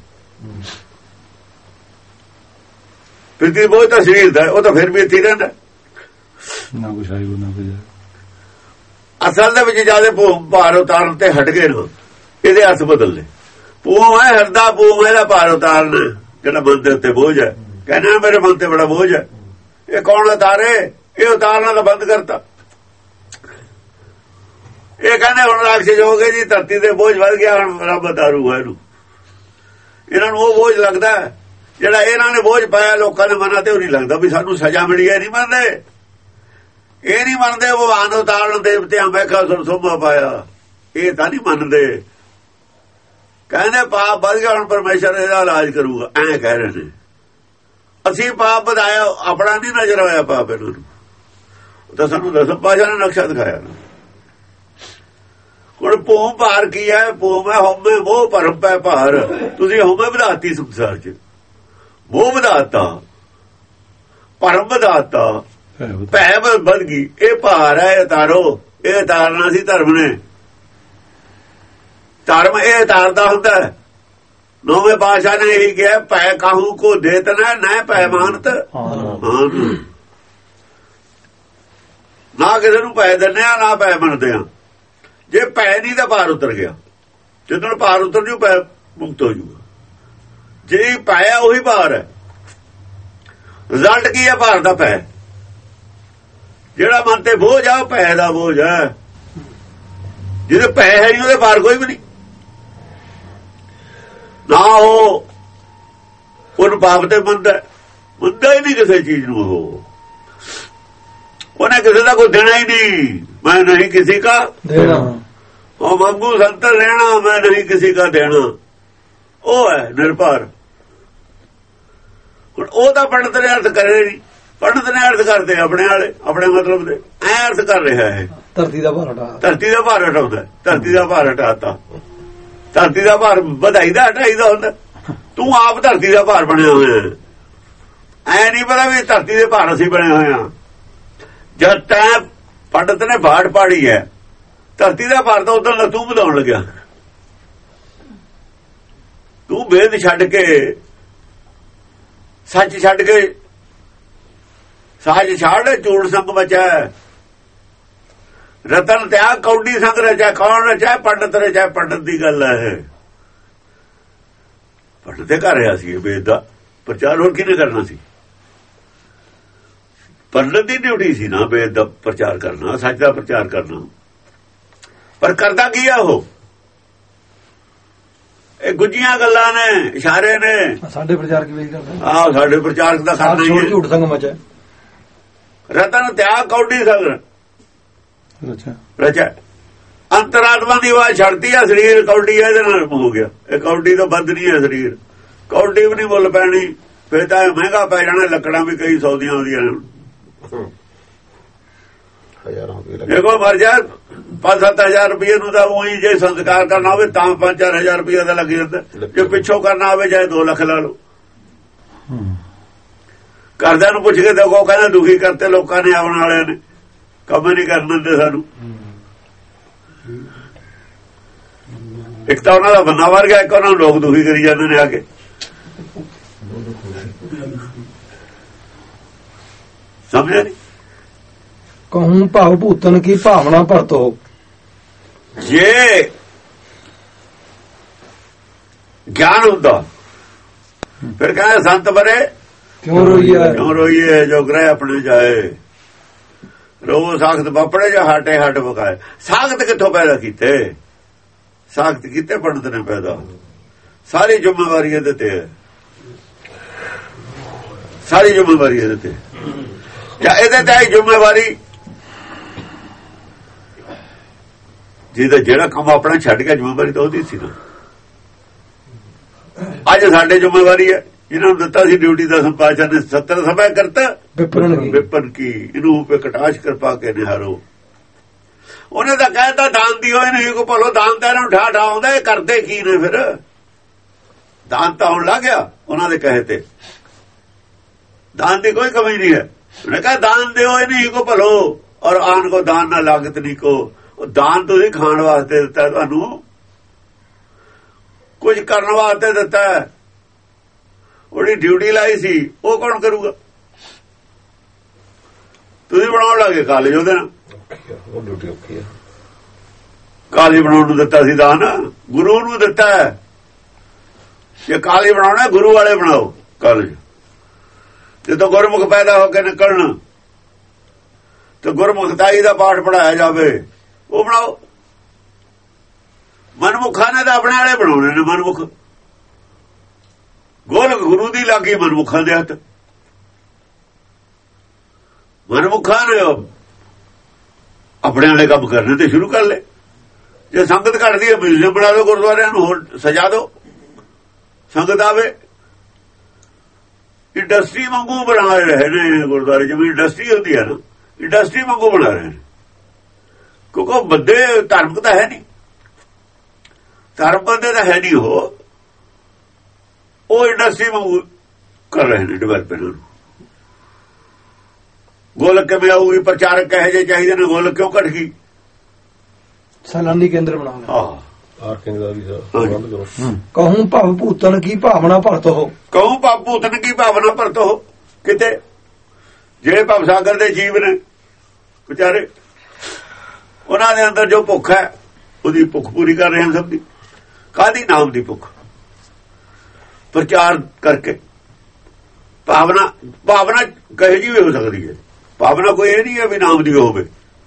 ਪਿਰਥੀ ਦੇ ਬੋਝ ਤਾਂ ਸਰੀਰ ਦਾ, ਉਹ ਤਾਂ ਫਿਰ ਵੀ ਇੱਥੇ ਰਹਿੰਦਾ ਨਾ ਕੁਛ ਆਈ ਨਾ ਕੁਝ। ਅਸਲ ਦੇ ਵਿੱਚ ਜਿਆਦਾ ਭੂਮ ਭਾਰ ਉਤਾਰਨ ਤੇ ਹਟ ਗਏ ਨਾ, ਇਹਦੇ ਹੱਥ ਬਦਲਨੇ। ਭੂਮ ਹੈ ਹਿਰਦਾ, ਭੂਮ ਇਹਦਾ ਭਾਰ ਉਤਾਰਨਾ, ਜਿਹੜਾ ਮਨ ਦੇ ਉੱਤੇ ਬੋਝ ਹੈ। ਕਹਿੰਦਾ ਮੇਰੇ ਮਨ ਤੇ ਬੜਾ ਬੋਝ ਹੈ, ਇਹ ਕੌਣ ਉਤਾਰੇ? ਇਹ ਉਤਾਰਨਾ ਤਾਂ ਬੰਦ ਕਰਤਾ। ਇਹ ਕਹਿੰਦੇ ਹੁਣ ਰਾਖਸ਼ ਹੋ ਗਏ ਜੀ, ਧਰਤੀ ਦੇ ਬੋਝ ਵੱਧ ਗਿਆ, ਹੁਣ ਰੱਬ ਉਤਾਰੂਗਾ ਇਹਨੂੰ। ਇਹਨਾਂ ਨੂੰ ਉਹ ਬੋਝ ਲੱਗਦਾ ਜਿਹੜਾ ਇਹਨਾਂ ਨੇ ਬੋਝ ਪਾਇਆ ਲੋਕਾਂ ਦੇ ਮਨਾਂ ਤੇ। ਉਹ ਨਹੀਂ ਲੱਗਦਾ ਵੀ ਸਾਨੂੰ ਸਜ਼ਾ ਮਿਲੀ ਹੈ, ਨਹੀਂ ਮੰਨਦੇ। ਇਹ ਨਹੀਂ ਮੰਨਦੇ ਭਗਵਾਨ ਉਤਾਰਨ ਦੇਵਤਿਆਂ ਵੇਖਾ ਸੁਰਸੋਭਾ ਪਾਇਆ, ਇਹ ਤਾਂ ਨਹੀਂ ਮੰਨਦੇ। ਕਹਿੰਦੇ ਪਾਪ ਵੱਧ ਗਿਆ, ਹੁਣ ਪਰਮੇਸ਼ਰ ਇਹਦਾ ਇਲਾਜ ਕਰੂਗਾ, ਐਂ ਕਹਿ ਰਹੇ ਨੇ। ਅਸੀਂ ਪਾਪ ਵਧਾਇਆ, ਆਪਣਾ ਨਹੀਂ ਨਜ਼ਰ ਆਇਆ ਪਾਪ ਇਹਨਾਂ ਨੂੰ। ਤਾਂ ਸਾਨੂੰ ਦਸਮ ਪਾਤਸ਼ਾਹ ਨੇ ਨਕਸ਼ਾ ਦਿਖਾਇਆ। ਹੁਣ ਭੂਮ ਭਾਰ ਕੀ ਹੈ? ਭੂਮ ਹੈ ਹਉਮੈ ਮੋਹ ਭਰਮ ਪੈ ਭਾਰ। ਤੁਸੀਂ ਹਉਮੈ ਵਧਾਤੀ ਸੰਸਾਰ ਚ, ਮੋਹ ਵਧਾਤਾ, ਭਰਮ ਵਧਾਤਾ, ਭੈ ਵੱਧ ਗਈ। ਇਹ ਭਾਰ ਹੈ, ਉਤਾਰੋ। ਇਹ ਉਤਾਰਨਾ ਸੀ ਧਰਮ ਨੇ। ਧਰਮ ਇਹ ਉਤਾਰਦਾ ਹੁੰਦਾ, ਨੌਵੇਂ ਪਾਤਸ਼ਾਹ ਨੇ ਇਹੀ ਕਿਹਾ, ਭੈ ਕਾਹੂ ਕੋ ਦੇਤ ਨਾ ਭੈ ਮਾਨਤ। ਨਾ ਕਿਸੇ ਨੂੰ ਭੈ ਦਿੰਦੇ ਆ, ਨਾ ਭੈ ਮੰਨਦੇ ਆ। ਜੇ ਭੈ ਨਹੀਂ ਤਾਂ ਭਾਰ ਉਤਰ ਗਿਆ, ਜਦੋਂ ਭਾਰ ਉਤਰ ਜੂ ਭੈ ਮੁਕਤ ਹੋ ਜੂਗਾ। ਜਿਹੜੀ ਭੈ ਆ ਉਹੀ ਭਾਰ ਹੈ। ਰਿਜ਼ਲਟ ਕੀ ਹੈ ਭਾਰ ਦਾ? ਭੈ। ਜਿਹੜਾ ਮਨ ਤੇ ਬੋਝ ਆ, ਭੈ ਦਾ ਬੋਝ ਹੈ। ਜਿਹਦੇ ਭੈ ਹੈ ਨਹੀਂ, ਉਹਦੇ ਭਾਰ ਕੋਈ ਵੀ ਨਹੀਂ। ਨਾ ਉਹਨੂੰ ਪਾਪ ਤੇ ਮੰਨਦਾ ਹੀ ਨਹੀਂ ਕਿਸੇ ਚੀਜ਼ ਨੂੰ। ਉਹਨੇ ਕਿਸੇ ਦਾ ਕੋਈ ਦੇਣਾ ਹੀ ਨਹੀਂ। ਮੈਂ ਨਹੀਂ ਕਿਸੇ ਦਾ ਦੇਣਾ, ਉਹ ਮੰਗੂ ਸੰਤਰ ਰਹਿਣਾ, ਮੈਂ ਨਹੀਂ ਕਿਸੇ ਦਾ ਦੇਣਾ। ਉਹ ਹੈ ਨਿਰਭਰ। ਹੁਣ ਉਹ ਤਾਂ ਪੰਡਤ ਨੇ ਅਰਥ ਕਰੇ ਨਹੀਂ। ਪੰਡਤ ਨੇ ਅਰਥ ਕਰਦੇ ਆਪਣੇ ਵਾਲੇ, ਆਪਣੇ ਮਤਲਬ ਦੇ ਐ ਅਰਥ ਕਰ ਰਿਹਾ ਹੈ। ਧਰਤੀ ਦਾ ਭਾਰ ਹਟਾ, ਧਰਤੀ ਦਾ ਭਾਰ ਹਟਾਉਂਦਾ। ਧਰਤੀ ਦਾ ਭਾਰ ਹਟਾਤਾ। ਧਰਤੀ ਦਾ ਭਾਰ ਵਧਾਈ ਦਾ ਹਟਾਈਦਾ ਹੁੰਦਾ। ਤੂੰ ਆਪ ਧਰਤੀ ਦਾ ਭਾਰ ਬਣਿਆ ਹੋਇਆ। ਐ ਨਹੀਂ ਪਤਾ ਵੀ ਧਰਤੀ ਦੇ ਭਾਰ ਅਸੀਂ ਬਣੇ ਹੋਏ ਆ। ਜਦ ਤੈਂ ਪੰਡਤ ਨੇ ਬਾੜ ਪਾੜੀ ਹੈ, ਧਰਤੀ ਦਾ ਭਾਰ ਤਾਂ ਉਦੋਂ ਦਾ ਤੂੰ ਵਧਾਉਣ ਲੱਗਿਆ। ਤੂੰ ਵੇਦ ਛੱਡ ਕੇ, ਸੱਚ ਛੱਡ ਕੇ, ਸਾਜ ਛੱਡ ਝੂਠ ਸੰਗ ਬਚਾ। ਰਤਨ ਤਿਆਗ ਕੌਡੀ ਸੰਗ ਰਚਾ। ਕੌਣ ਰਚਾ? ਪੰਡਤ ਰਚਾ। ਪੰਡਤ ਦੀ ਗੱਲ ਹੈ। ਪੰਡਤ ਦੇ ਘਰ ਰਿਹਾ ਸੀ ਵੇਦ ਦਾ ਪ੍ਰਚਾਰ, ਹੋਰ ਕਿਹਨੇ ਕਰਨਾ ਸੀ? ਪੰਡਤ ਦੀ ਡਿਊਟੀ ਸੀ ਨਾ ਵੇਦ ਦਾ ਪ੍ਰਚਾਰ ਕਰਨਾ, ਸੱਚ ਦਾ ਪ੍ਰਚਾਰ ਕਰਨਾ। ਪਰ ਕਰਦਾ ਕੀ ਆ ਉਹ? ਇਹ ਗੁੱਜੀਆਂ ਗੱਲਾਂ ਨੇ, ਇਸ਼ਾਰੇ ਨੇ। ਸਾਡੇ ਪ੍ਰਚਾਰਕ ਵੀ ਕਰਦੇ। ਆਹ ਸਾਡੇ ਪ੍ਰਚਾਰਕ ਦਾ ਕਰਨਾ ਹੀ ਹੈ। ਝੂਠ ਸੰਗ ਮਚਾ। ਰਤਨ ਤਿਆਗ ਕੌਡੀ ਸੰਗ ਰਚਾ। ਅੰਤਰਾਤਮਾ ਦੀ ਆਵਾਜ਼ ਛੱਡਦੀ ਆ। ਸਰੀਰ ਕੌਡੀ ਹੈ, ਇਹਦੇ ਨਾਲ ਹੋ ਗਿਆ। ਇਹ ਕੌਡੀ ਤੋਂ ਵੱਧ ਨਹੀਂ ਹੈ ਸਰੀਰ। ਕੌਡੀ ਵੀ ਨਹੀਂ ਮੁੱਲ ਪੈਣੀ। ਫਿਰ ਤਾਂ ਮਹਿੰਗਾ ਪੈ ਜਾਣਾ। ਲੱਕੜਾਂ ਵੀ ਕਈ ਸੌ ਦੀਆਂ ਆਉਂਦੀਆਂ ਨੇ। ਦੇਖੋ ਮਰ ਜਾ 5-7 ਹਜ਼ਾਰ ਰੁਪਏ ਨੂੰ ਤਾਂ ਉਹੀ ਜੇ ਸੰਸਕਾਰ ਕਰਨਾ ਹੋਵੇ ਤਾਂ 5-4 ਹਜ਼ਾਰ ਰੁਪਏ ਦਾ ਲੱਗ ਜਾਂਦਾ। ਜੇ ਪਿੱਛੋਂ ਕਰਨਾ ਹੋਵੇ ਚਾਹੇ 2 ਲੱਖ ਲਾ ਲਓ। ਘਰਦਿਆਂ ਨੂੰ ਪੁੱਛ ਕੇ ਦੇਖੋ, ਕਹਿੰਦੇ ਦੁਖੀ ਕਰਤੇ ਲੋਕਾਂ ਨੇ, ਆਉਣ ਵਾਲਿਆਂ ਨੇ। ਕੰਮ ਨਹੀਂ ਕਰਨ ਦਿੰਦੇ ਸਾਨੂੰ। ਇੱਕ ਤਾਂ ਉਹਨਾਂ ਦਾ ਬੰਦਾ ਮਰ ਗਿਆ, ਇੱਕ ਉਹਨਾਂ ਨੂੰ ਲੋਕ ਦੁਖੀ ਕਰੀ ਜਾਂਦੇ ਨੇ ਆ ਕੇ। ਸਮਝਿਆ ਨਹੀਂ? ਕਹੂੰ ਭਾਵ ਭੂਤਨ ਕੀ ਭਾਵਨਾ ਭਰਤ ਹੋ। ਜੇ ਗਿਆਨ ਹੁੰਦਾ ਫਿਰ ਕਹਿੰਦੇ ਸੰਤ ਬਰੇ ਕਿਉਂ ਰੋਈਏ ਜੋ ਗ੍ਰਹਿ ਆਪਣੇ ਜਾਏ। ਰੋ ਸਾਖਤ ਬਾਪੜੇ ਜਾਂ ਹਾਟੇ ਹੱਟ ਬਕਾਏ। ਸਾਖਤ ਕਿੱਥੋਂ ਪੈਦਾ ਕੀਤੇ? ਸਾਖਤ ਕੀਤੇ ਪੰਡਤ ਨੇ ਪੈਦਾ। ਸਾਰੀ ਜ਼ਿੰਮੇਵਾਰੀ ਇਹਦੇ ਤੇ ਹੈ। ਸਾਰੀ ਜ਼ਿੰਮੇਵਾਰੀ ਇਹਦੇ ਤੇ। ਜਾਂ ਇਹਦੇ ਤੇ ਜ਼ਿੰਮੇਵਾਰੀ ਜਿਹਦਾ ਜਿਹੜਾ ਕੰਮ ਆਪਣਾ ਛੱਡ ਗਿਆ, ਜ਼ਿੰਮੇਵਾਰੀ ਤਾਂ ਉਹਦੀ ਸੀ ਨਾ। ਅੱਜ ਸਾਡੇ ਜ਼ਿੰਮੇਵਾਰੀ ਹੈ। ਇਹਨਾਂ ਨੂੰ ਦਿੱਤਾ ਸੀ ਡਿਊਟੀ ਦਾ ਸੰਪਾਦਨ ਨੇ 70 ਸਭਾ ਕਰਤਾ ਵਿਪਨ ਕੀ ਇਹਨੂੰ ਪ੍ਰਕਾਸ਼ ਕਿਰਪਾ ਕੇ ਨਿਹਾਰੋ। ਉਹਨੇ ਤਾਂ ਕਹਿਤਾ ਦਾਨ ਦੀ ਹੋਏ ਨਹੀਂ ਕੋ ਭਲੋ। ਦਾਨ ਤਾਂ ਇਹਨੂੰ ਠਾ ਆਉਂਦਾ। ਇਹ ਕਰਦੇ ਕੀ ਨੇ ਫਿਰ? ਦਾਨ ਤਾਂ ਆਉਣ ਲੱਗ ਗਿਆ ਉਹਨਾਂ ਦੇ ਕਹੇ ਤੇ। ਦਾਨ ਦੀ ਕੋਈ ਕਮੀ ਨਹੀਂ ਹੈ। ਉਹਨੇ ਕਹਾ ਦਾਨ ਦਿਓ ਨਹੀਂ ਕੋ ਭਲੋ ਔਰ ਆਨ ਕੋ ਦਾਨ ਨਾ ਲਾਗਤ ਨਹੀਂ ਕੋ। ਉਹ ਦਾਨ ਤੁਸੀਂ ਖਾਣ ਵਾਸਤੇ ਦਿੱਤਾ, ਤੁਹਾਨੂੰ ਕੁਝ ਕਰਨ ਵਾਸਤੇ ਦਿੱਤਾ। ਉਹਦੀ ਡਿਊਟੀ ਲਾਈ ਸੀ, ਉਹ ਕੌਣ ਕਰੂਗਾ? ਤੁਸੀਂ ਬਣਾਉਣ ਲੱਗੇ ਕਾਲਜ ਉਹਦੇ ਨਾਲ। ਕਾਲਜ ਬਣਾਉਣ ਨੂੰ ਦਿੱਤਾ ਸੀ ਦਾਨ, ਗੁਰੂ ਨੂੰ ਦਿੱਤਾ। ਜੇ ਕਾਲਜ ਬਣਾਉਣਾ ਗੁਰੂ ਵਾਲੇ ਬਣਾਓ ਕਾਲਜ। ਜਦੋਂ ਗੁਰਮੁਖ ਪੈਦਾ ਹੋ ਕੇ ਨਿਕਲਣ ਤੇ ਗੁਰਮੁਖਤਾਈ ਦਾ ਪਾਠ ਪੜਾਇਆ ਜਾਵੇ, ਉਹ ਬਣਾਓ। ਮਨਮੁਖਾਂ ਨੇ ਤਾਂ ਆਪਣੇ ਵਾਲੇ ਬਣਾਉਣੇ ਨੇ। ਮਨਮੁਖ ਗੋਲਕ ਗੁਰੂ ਦੀ ਲੱਗੀ ਮਨਮੁਖਾਂ ਦੇ ਹੱਥ। ਮਨਮੁਖਾਂ ਨੇ ਆਪਣੇ ਵਾਲੇ ਕੰਮ ਕਰਨੇ ਤੇ ਸ਼ੁਰੂ ਕਰ ਲਏ। ਜੇ ਸੰਗਤ ਘਟਦੀ ਹੈ, ਮਿਊਜ਼ੀਅਮ ਬਣਾ ਦਿਓ ਗੁਰਦੁਆਰਿਆਂ ਨੂੰ, ਹੋਰ ਸਜਾ ਦਿਓ, ਸੰਗਤ ਆਵੇ। ਇੰਡਸਟਰੀ ਵਾਂਗੂ ਬਣਾ ਰਹੇ ਨੇ ਗੁਰਦੁਆਰੇ। ਜਿਵੇਂ ਇੰਡਸਟਰੀ ਹੁੰਦੀ ਹੈ ਨਾ, ਇੰਡਸਟਰੀ ਵਾਂਗੂ ਬਣਾ ਰਹੇ ਨੇ। ਕਿਉਂਕਿ ਬੰਦੇ ਧਾਰਮਿਕ ਤਾਂ ਹੈ ਨਹੀਂ। ਧਰਮ ਬੰਦੇ ਤਾਂ ਹੈ ਨਹੀਂ। ਉਹ ਇੰਡਸਟਰੀ ਵਾਂਗੂ ਕਰ ਰਹੇ ਨੇ ਡਿਵੈਲਪਮੈਂਟ ਨੂੰ। ਗੋਲਕ ਕਿਵੇਂ ਆਊਗੀ? ਪ੍ਰਚਾਰਕ ਕਹੇ ਜੇ ਚਾਹੀਦੇ ਨੇ। ਗੋਲਕ ਕਿਉਂ ਘਟ ਗਈ? ਸੈਲਾਨੀ ਕੇਂਦਰ ਬਣਾਉਣਾ। ਆਰਕਿੰਗ ਦਾ ਵੀ ਸੰਬੰਧ ਕਰੋ। ਕਹੂੰ ਭਵ ਭੂਤਨ ਕੀ ਭਾਵਨਾ ਭਰਤ ਹੋ। ਕਹੂੰ ਭਵ ਭੂਤਨ ਕੀ ਭਾਵਨਾ ਭਰਤ ਹੋ। ਕਿਤੇ ਜਿਹੜੇ ਭਵ ਸਾਗਰ ਦੇ ਜੀਵ ਨੇ ਵਿਚਾਰੇ, ਉਹਨਾਂ ਦੇ ਅੰਦਰ ਜੋ ਭੁੱਖ ਹੈ ਉਹਦੀ ਭੁੱਖ ਪੂਰੀ ਕਰ ਰਹੇ ਹਨ। ਸਭ ਦੀ ਕਾਹਦੀ? ਨਾਮ ਦੀ ਭੁੱਖ। ਪ੍ਰਚਾਰ ਕਰਕੇ ਭਾਵਨਾ ਕਹੇ ਜੀ ਵੀ ਹੋ ਸਕਦੀ ਹੈ। ਭਾਵਨਾ ਕੋਈ ਇਹ ਨਹੀਂ ਹੈ ਵੀ ਨਾਮ ਦੀ ਹੋਵੇ।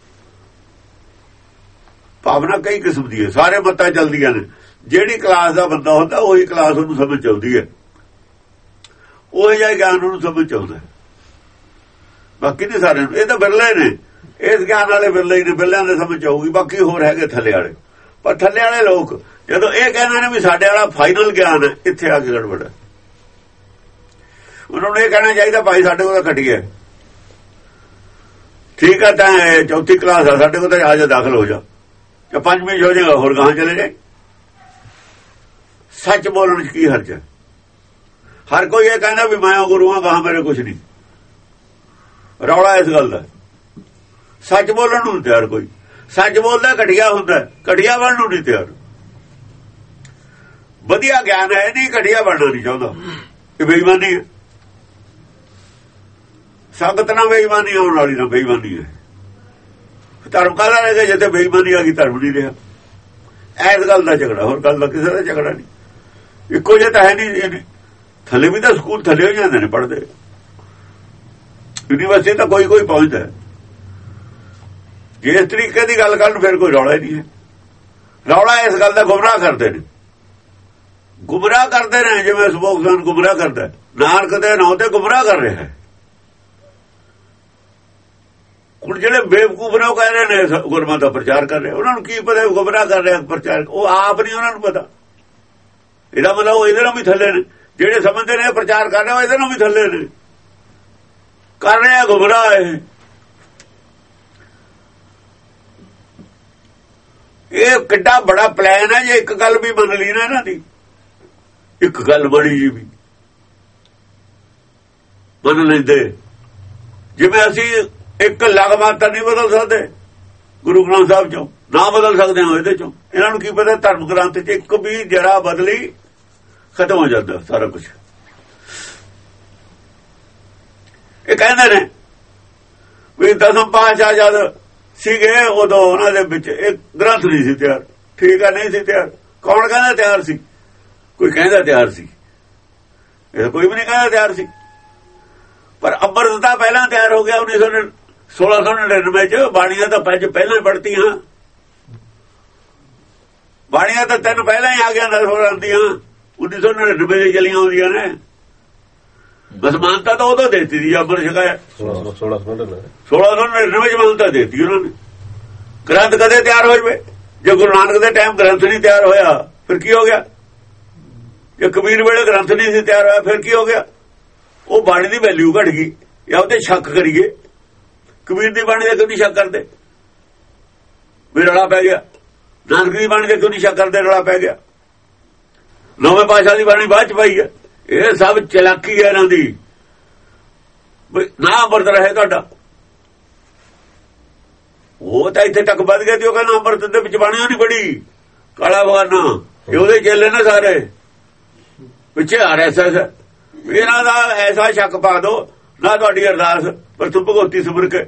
ਭਾਵਨਾ ਕਈ ਕਿਸਮ ਦੀ ਹੈ, ਸਾਰੇ ਮੱਤਾਂ ਚੱਲਦੀਆਂ ਨੇ। ਜਿਹੜੀ ਕਲਾਸ ਦਾ ਬੰਦਾ ਹੁੰਦਾ ਉਹੀ ਕਲਾਸ ਉਹਨੂੰ ਸਮਝ ਆਉਂਦੀ ਹੈ, ਉਹ ਜਿਹਾ ਗਿਆਨ ਉਹਨੂੰ ਸਮਝ ਆਉਂਦਾ। ਬਾਕੀ ਨਹੀਂ ਸਾਰਿਆਂ ਨੂੰ। ਇਹ ਤਾਂ ਬਿਰਲੇ ਨੇ, ਇਸ ਗਿਆਨ ਵਾਲੇ ਬਿਰਲੇ ਹੀ ਨੇ, ਬਿਰਲਿਆਂ ਦੇ ਸਮਝ ਆਊਗੀ। ਬਾਕੀ ਹੋਰ ਹੈਗੇ ਥੱਲੇ ਵਾਲੇ। ਪਰ ਥੱਲੇ ਵਾਲੇ ਲੋਕ ਜਦੋਂ ਇਹ ਕਹਿੰਦੇ ਨੇ ਵੀ ਸਾਡੇ ਵਾਲਾ ਫਾਈਨਲ ਗਿਆਨ ਹੈ, ਇੱਥੇ ਆ ਕੇ ਗੜਬੜ ਹੈ। ਉਹਨਾਂ ਨੂੰ ਇਹ ਕਹਿਣਾ ਚਾਹੀਦਾ ਭਾਈ ਸਾਡੇ ਕੋਲ ਤਾਂ ਘਟੀਆ, ਠੀਕ ਹੈ ਤਾਂ ਚੌਥੀ ਕਲਾਸ ਆ, ਸਾਡੇ ਕੋਲ ਤਾਂ ਆ ਜਾ ਦਾਖਲ ਹੋ ਜਾ, ਜਾਂ 5ਵੀਂ ਹੋ ਜਾਏਗਾ, ਹੋਰ ਗਾਹਾਂ ਚਲੇ ਜਾਏ। ਸੱਚ ਬੋਲਣ 'ਚ ਕੀ ਹਰਜ ਹੈ? ਹਰ ਕੋਈ ਇਹ ਕਹਿੰਦਾ ਵੀ ਮੈਂ ਗੁਰੂ ਹਾਂ, ਗਾਹਾਂ ਮੇਰੇ ਕੁਛ ਨਹੀਂ। ਰੌਲਾ ਇਸ ਗੱਲ ਦਾ। ਸੱਚ ਬੋਲਣ ਨੂੰ ਤਿਆਰ ਕੋਈ। ਸੱਚ ਬੋਲਦਾ ਘਟੀਆ ਹੁੰਦਾ, ਘਟੀਆ ਬਣਨ ਨੂੰ ਨਹੀਂ ਤਿਆਰ। ਵਧੀਆ ਗਿਆਨ ਹੈ ਨਹੀਂ, ਘਟੀਆ ਬਣਨਾ ਨਹੀਂ ਚਾਹੁੰਦਾ। ਇਹ ਬੇਈਮਾਨੀ ਹੈ। ਸੰਗਤ ਨਾਲ ਬੇਈਮਾਨੀ ਆਉਣ ਵਾਲੀ ਨਾ ਬੇਈਮਾਨੀ ਹੈ। ਧਰਮ ਕਾਹਦਾ ਰਹਿ ਗਿਆ ਜਿੱਥੇ ਬੇਈਮਾਨੀ ਆ ਗਈ? ਧਰਮ ਨਹੀਂ ਰਿਹਾ। ਇਸ ਗੱਲ ਦਾ ਝਗੜਾ, ਹੋਰ ਗੱਲ ਦਾ ਕਿਸੇ ਦਾ ਝਗੜਾ ਨਹੀਂ। ਇੱਕੋ ਜਿਹਾ ਤਾਂ ਹੈ ਨਹੀਂ। ਥੱਲੇ ਵੀ ਤਾਂ ਸਕੂਲ ਥੱਲੇ ਹੋ ਜਾਂਦੇ ਨੇ ਪੜ੍ਹਦੇ। ਯੂਨੀਵਰਸਿਟੀ ਤਾਂ ਕੋਈ ਕੋਈ ਪਹੁੰਚਦਾ। ਜੇ ਇਸ ਤਰੀਕੇ ਦੀ ਗੱਲ ਕਰਨ ਫਿਰ ਕੋਈ ਰੌਲਾ ਹੀ ਨਹੀਂ ਹੈ। ਰੌਲਾ ਇਸ ਗੱਲ ਦਾ ਗੁੰਮਰਾਹ ਕਰਦੇ ਨੇ, ਗੁੰਮਰਾਹ ਕਰਦੇ ਨੇ। ਜਿਵੇਂ ਸਪੋਕਸਮੈਨ ਗੁੰਮਰਾਹ ਕਰਦਾ, ਨਾਨਕ ਦੇ ਨਾਂ ਤੇ ਗੁੰਮਰਾਹ ਕਰ ਰਿਹਾ ਹੈ। ਹੁਣ ਜਿਹੜੇ ਬੇਵਕੂਫ ਨੇ ਉਹ ਕਹਿ ਰਹੇ ਨੇ ਗੁਰਮਤਿ ਦਾ ਪ੍ਰਚਾਰ ਕਰ ਰਹੇ। ਉਹਨਾਂ ਨੂੰ ਕੀ ਪਤਾ ਗੁੰਮਰਾਹ ਕਰ ਰਿਹਾ ਪ੍ਰਚਾਰ? ਉਹ ਆਪ ਨਹੀਂ ਉਹਨਾਂ ਨੂੰ ਪਤਾ। ਇਹਦਾ ਮਤਲਬ ਉਹ ਇਹਦੇ ਨਾਲ ਵੀ ਥੱਲੇ ਨੇ। ਜਿਹੜੇ ਸਮਝਦੇ ਨੇ ਪ੍ਰਚਾਰ ਕਰ ਰਹੇ ਉਹ ਇਹਦੇ ਨਾਲ ਵੀ ਥੱਲੇ ਨੇ, ਕਰ ਰਹੇ ਆ ਗੁੰਮਰਾਹ। ਇਹ ਕਿੱਡਾ ਬੜਾ ਪਲਾਨ ਹੈ। ਜੇ ਇੱਕ ਗੱਲ ਵੀ ਮੰਨ ਲਈ ਨਾ ਇਹਨਾਂ ਦੀ, ਇੱਕ ਗੱਲ ਬੜੀ ਜੀ ਵੀ ਮੰਨ ਲੈਂਦੇ। ਜਿਵੇਂ ਅਸੀਂ ਇੱਕ ਲਗਮਾਤ ਤਾਂ ਨਹੀਂ ਬਦਲ ਸਕਦੇ ਗੁਰੂ ਗ੍ਰੰਥ ਸਾਹਿਬ ਚੋਂ, ਨਾ ਬਦਲ ਸਕਦੇ ਹਾਂ ਇਹਦੇ ਚੋਂ। ਇਹਨਾਂ ਨੂੰ ਕੀ ਪਤਾ ਧਰਮ ਗ੍ਰੰਥ ਚ ਇੱਕ ਵੀ ਜਰਾ ਬਦਲੀ ਖਤਮ ਹੋ ਜਾਂਦਾ ਸਾਰਾ ਕੁਝ। ਇਹ ਕਹਿੰਦੇ ਨੇ ਵੀ ਦਸਮ ਪਾਤਸ਼ਾਹ ਜਦ ਸੀਗੇ ਉਦੋਂ ਉਹਨਾਂ ਦੇ ਵਿੱਚ ਇੱਕ ਗ੍ਰੰਥ ਨਹੀਂ ਸੀ ਤਿਆਰ। ਠੀਕ ਹੈ, ਨਹੀਂ ਸੀ ਤਿਆਰ। ਕੌਣ ਕਹਿੰਦਾ ਤਿਆਰ ਸੀ? ਕੋਈ ਕਹਿੰਦਾ ਤਿਆਰ ਸੀ, ਇਹ ਕੋਈ ਵੀ ਨਹੀਂ ਕਹਿੰਦਾ ਤਿਆਰ ਸੀ। ਪਰ ਅੰਮ੍ਰਿਤ ਤਾਂ ਪਹਿਲਾਂ ਤਿਆਰ ਹੋ ਗਿਆ 1699 ਚ। ਬਾਣੀਆਂ ਤਾਂ ਪਹਿਲਾਂ ਪੜ੍ਹਤੀਆਂ। ਬਾਣੀਆਂ ਤਾਂ 3 ਪਹਿਲਾਂ ਹੀ ਆ ਗਿਆ 1999 ਦੀ ਚਲੀਆਂ ਆਉਂਦੀਆਂ ਨੇ। ਬਸ ਮਾਨਤਾ ਤਾਂ ਉਦੋਂ ਦੇਤੀ ਦੀ ਅੰਮ੍ਰਿਤ ਛਕਾਇਆ 1699 ਚ ਮਾਨਤਾ ਦੇਤੀ ਉਹਨਾਂ ਨੇ। ਗ੍ਰੰਥ ਕਦੇ ਤਿਆਰ ਹੋ ਜਾਵੇ? ਜੇ ਗੁਰੂ ਨਾਨਕ ਦੇ ਟਾਈਮ ਗ੍ਰੰਥ ਨਹੀਂ ਤਿਆਰ ਹੋਇਆ ਫਿਰ ਕੀ ਹੋ ਗਿਆ? ਜੇ ਕਬੀਰ ਵੇਲੇ ਗ੍ਰੰਥ ਨਹੀਂ ਸੀ ਤਿਆਰ ਹੋਇਆ ਫਿਰ ਕੀ ਹੋ ਗਿਆ? ਉਹ ਬਾਣੀ ਦੀ ਵੈਲਿਊ ਘਟ ਗਈ। ਜਾਂ ਉਹਤੇ ਸ਼ੱਕ ਕਰੀਏ, ਕਬੀਰ ਦੀ ਬਾਣੀ ਦੇ ਕਿਉਂ ਨਹੀਂ ਸ਼ੱਕ ਕਰਦੇ? ਵੀ ਰੌਲਾ ਪੈ ਗਿਆ। ਨਾਨਕ ਦੀ ਬਾਣੀ ਦੇ ਕਿਉਂ ਨਹੀਂ ਸ਼ੱਕ ਕਰਦੇ? ਰੌਲਾ ਪੈ ਗਿਆ। ਨੌਵੇਂ ਪਾਤਸ਼ਾਹ ਦੀ ਬਾਣੀ ਬਾਅਦ ਚ ਪਾਈ ਹੈ। ਇਹ ਸਭ ਚਲਾਕੀ ਹੈ ਇਹਨਾਂ ਦੀ। ਨਾ ਅੰਮ੍ਰਿਤ ਰਹੇ ਤੁਹਾਡਾ, ਉਹ ਤਾਂ ਇੱਥੇ ਤੱਕ ਵੱਧ ਗਿਆ ਤੇ ਉਹ ਕਹਿੰਦਾ ਅੰਮ੍ਰਿਤ ਦੇ ਵਿੱਚ ਬਾਣੀ ਨਹੀਂ ਪੜੀ। ਕਾਲਾ ਬਗਾਨਾ ਇਹ ਉਹਦੇ ਚੇਲੇ ਨੇ ਸਾਰੇ ਪਿੱਛੇ RSS। ਇਹਨਾਂ ਦਾ ਐਸਾ ਸ਼ੱਕ ਪਾ ਦੋ ਨਾ ਤੁਹਾਡੀ ਅਰਦਾਸ ਪਰ ਤੂੰ ਭਗਵਤੀ ਸਿਮਰ ਕੇ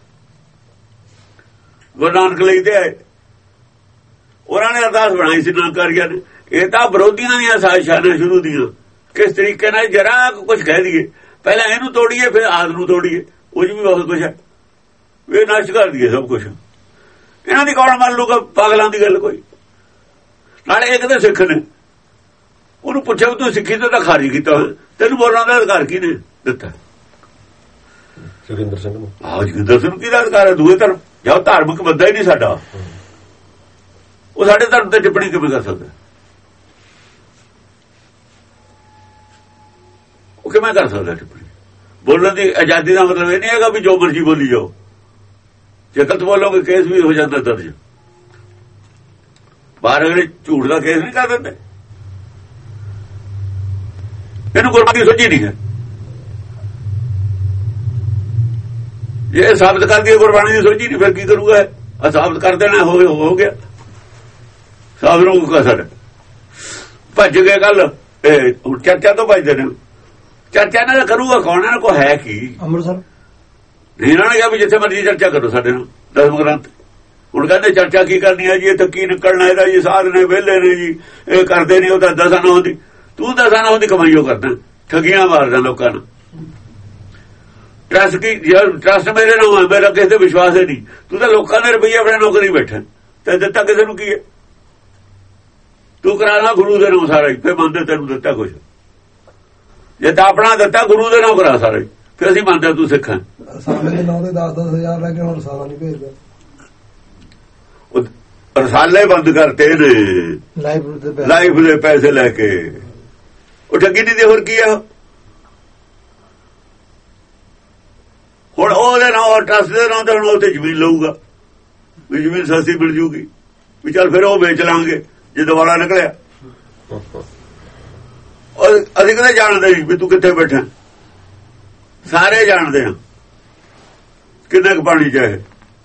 ਗੁਰੂ ਨਾਨਕ ਲਈ ਤੇ ਆਏ। ਉਹਨਾਂ ਨੇ ਅਰਦਾਸ ਬਣਾਈ ਸੀ ਨਾਨਕਾਰੀਆਂ ਨੇ। ਇਹ ਤਾਂ ਵਿਰੋਧੀਆਂ ਦੀਆਂ ਸਾਜ਼ਿਸ਼ਾਂ ਨੇ ਸ਼ੁਰੂ ਦੀਆਂ। ਕਿਸ ਤਰੀਕੇ ਨਾਲ ਜਰਾ ਕੁਝ ਕਹਿ ਦਈਏ, ਪਹਿਲਾਂ ਇਹਨੂੰ ਤੋੜੀਏ ਫਿਰ ਆਦ ਨੂੰ ਤੋੜੀਏ। ਉਹ ਵੀ ਬਹੁਤ ਕੁਝ ਹੈ। ਇਹ ਨਸ਼ਟ ਕਰ ਦਈਏ ਸਭ ਕੁਝ। ਇਹਨਾਂ ਦੀ ਕੌਣ ਮੰਨ ਲੂਗਾ? ਪਾਗਲਾਂ ਦੀ ਗੱਲ ਕੋਈ। ਨਾਲੇ ਇੱਕ ਤਾਂ ਸਿੱਖ ਨੇ, ਉਹਨੂੰ ਪੁੱਛਿਆ ਤੂੰ ਸਿੱਖੀ ਤੋਂ ਤਾਂ ਖਾਰਿਜ ਕੀਤਾ, ਤੈਨੂੰ ਬੋਲਣ ਦਾ ਅਧਿਕਾਰ ਕਿਹਨੇ ਦਿੱਤਾ? ਜੋਗਿੰਦਰ ਸਿੰਘ ਨੂੰ। ਜੋਗਿੰਦਰ ਸਿੰਘ ਕਿਹਦਾ ਅਧਿਕਾਰ ਹੈ? ਦੂਏ ਧਰਮ ਜਾਂ ਧਾਰਮਿਕ ਬੰਦਾ ਹੀ ਨਹੀਂ ਸਾਡਾ, ਉਹ ਸਾਡੇ ਧਰਮ ਤੇ ਟਿੱਪਣੀ ਕਿਵੇਂ ਕਰ ਸਕਦਾ? ਉਹ ਕਿਵੇਂ ਕਰ ਸਕਦਾ ਟਿੱਪਣੀ? ਬੋਲਣ ਦੀ ਆਜ਼ਾਦੀ ਦਾ ਮਤਲਬ ਇਹ ਨਹੀਂ ਹੈਗਾ ਵੀ ਜੋ ਮਰਜ਼ੀ ਬੋਲੀ ਜਾਓ। ਜੇ ਗਲਤ ਬੋਲੋਗੇ ਕੇਸ ਵੀ ਹੋ ਜਾਂਦਾ ਦਰਜ। ਬਾਹਰ ਅਗਲੇ ਝੂਠ ਦਾ ਕੇਸ ਨਹੀਂ ਕਰ ਦਿੰਦੇ। ਇਹਨੂੰ ਗੁਰਬਾਣੀ ਸੋਝੀ ਨਹੀਂ ਹੈ। ਜੇ ਸਾਬਤ ਕਰ ਦਈਏ ਗੁਰਬਾਣੀ ਦੀ ਸੋਝੀ ਨਹੀਂ ਫਿਰ ਕੀ ਕਰੂਗਾ? ਸਾਬਤ ਕਰ ਦੇਣਾ ਹੋ ਗਿਆ। ਸਾਧ ਨੂੰ ਕਸਰ। ਭੱਜ ਗਏ ਕੱਲ ਹੁਣ ਚਰਚਾ ਤੋਂ ਭੱਜਦੇ ਨੇ। ਚਰਚਾ ਇਹਨਾਂ ਦਾ ਕਰੂਗਾ ਕੌਣ? ਇਹਨਾਂ ਕੋਲ ਹੈ ਕੀ? ਅੰਮ੍ਰਿਤਸਰ ਇਹਨਾਂ ਨੇ ਕਿਹਾ ਵੀ ਜਿੱਥੇ ਮਰਜ਼ੀ ਚਰਚਾ ਕਰੋ ਸਾਡੇ ਨਾਲ 10 ਗ੍ਰੰਥ। ਹੁਣ ਕਹਿੰਦੇ ਚਰਚਾ ਕੀ ਕਰਨੀ ਹੈ ਜੀ, ਇਹ ਤਾਂ ਕੀ ਨਿਕਲਣਾ ਇਹਦਾ ਜੀ, ਸਾਧ ਨੇ ਵਿਹਲੇ ਨੇ ਜੀ, ਇਹ ਕਰਦੇ ਨਹੀਂ। ਉਹ ਤਾਂ ਦਸਾਂ ਨਾ ਹੁੰਦੀ, ਤੂੰ ਦਸਾਂ ਨਾ ਹੁੰਦੀ ਕਮਾਈਓ ਕਰਦਾ, ਠੱਗੀਆਂ ਮਾਰਦਾ ਲੋਕਾਂ ਨੂੰ। ਟਰਸਟ ਮੇਰੇ ਨਾਲ, ਮੇਰਾ ਕਿਸੇ ਤੇ ਵਿਸ਼ਵਾਸ ਹੀ ਨਹੀਂ। ਤੂੰ ਤਾਂ ਲੋਕਾਂ ਦੇ ਰੁਪਈਏ ਆਪਣੇ ਨੌਕਰੀ ਬੈਠਾ, ਤੇ ਦਿੱਤਾ ਕਿਸੇ ਨੂੰ ਕੀ ਹੈ? ਤੂੰ ਕਰਾ ਲਾ ਗੁਰੂ ਦੇ ਨਾਮ ਸਾਰਾ ਹੀ, ਫਿਰ ਮੰਨਦੇ ਤੈਨੂੰ ਦਿੱਤਾ ਕੁਛ। ਜੇ ਤਾਂ ਆਪਣਾ ਦਿੱਤਾ ਗੁਰੂ ਦੇ ਨਾਮ ਕਰਾ ਸਾਰਾ ਹੀ, ਫਿਰ ਅਸੀਂ ਮੰਨਦੇ ਤੂੰ ਸਿੱਖ ਹੈ। ਸਾਡੇ ਦੇ ਨਾਂ ਦੇ 10,000 ਲੈ ਕੇ ਹੁਣ ਸਾਰਾ ਨਹੀਂ ਭੇਜਦਾ। ਰਸਾਲੇ ਬੰਦ ਕਰਤੇ ਨੇ, ਲਾਈਫ ਦੇ ਪੈਸੇ ਲੈ ਕੇ। ਉਹ ਠੱਗੀ ਨਹੀਂ ਦੇ, ਹੋਰ ਕੀ ਆ? ਹੁਣ ਉਹਦੇ ਨਾਲ ਟਰਸਟ ਦੇ ਨਾਲ ਤਾਂ ਹੁਣ ਉੱਥੇ ਜ਼ਮੀਨ ਲਊਗਾ, ਵੀ ਜ਼ਮੀਨ ਸਸਤੀ ਮਿਲ ਜੂਗੀ, ਵੀ ਚੱਲ ਫਿਰ ਉਹ ਵੇਚ ਲਾਂਗੇ ਜੇ ਦੁਬਾਰਾ ਨਿਕਲਿਆ। ਅਸੀਂ ਕਿਤੇ ਜਾਣਦੇ ਨਹੀਂ ਵੀ ਤੂੰ ਕਿੱਥੇ ਬੈਠਾ, ਸਾਰੇ ਜਾਣਦੇ ਆ ਕਿੰਨੇ ਕੁ ਪਾਣੀ ਚਾਹੇ।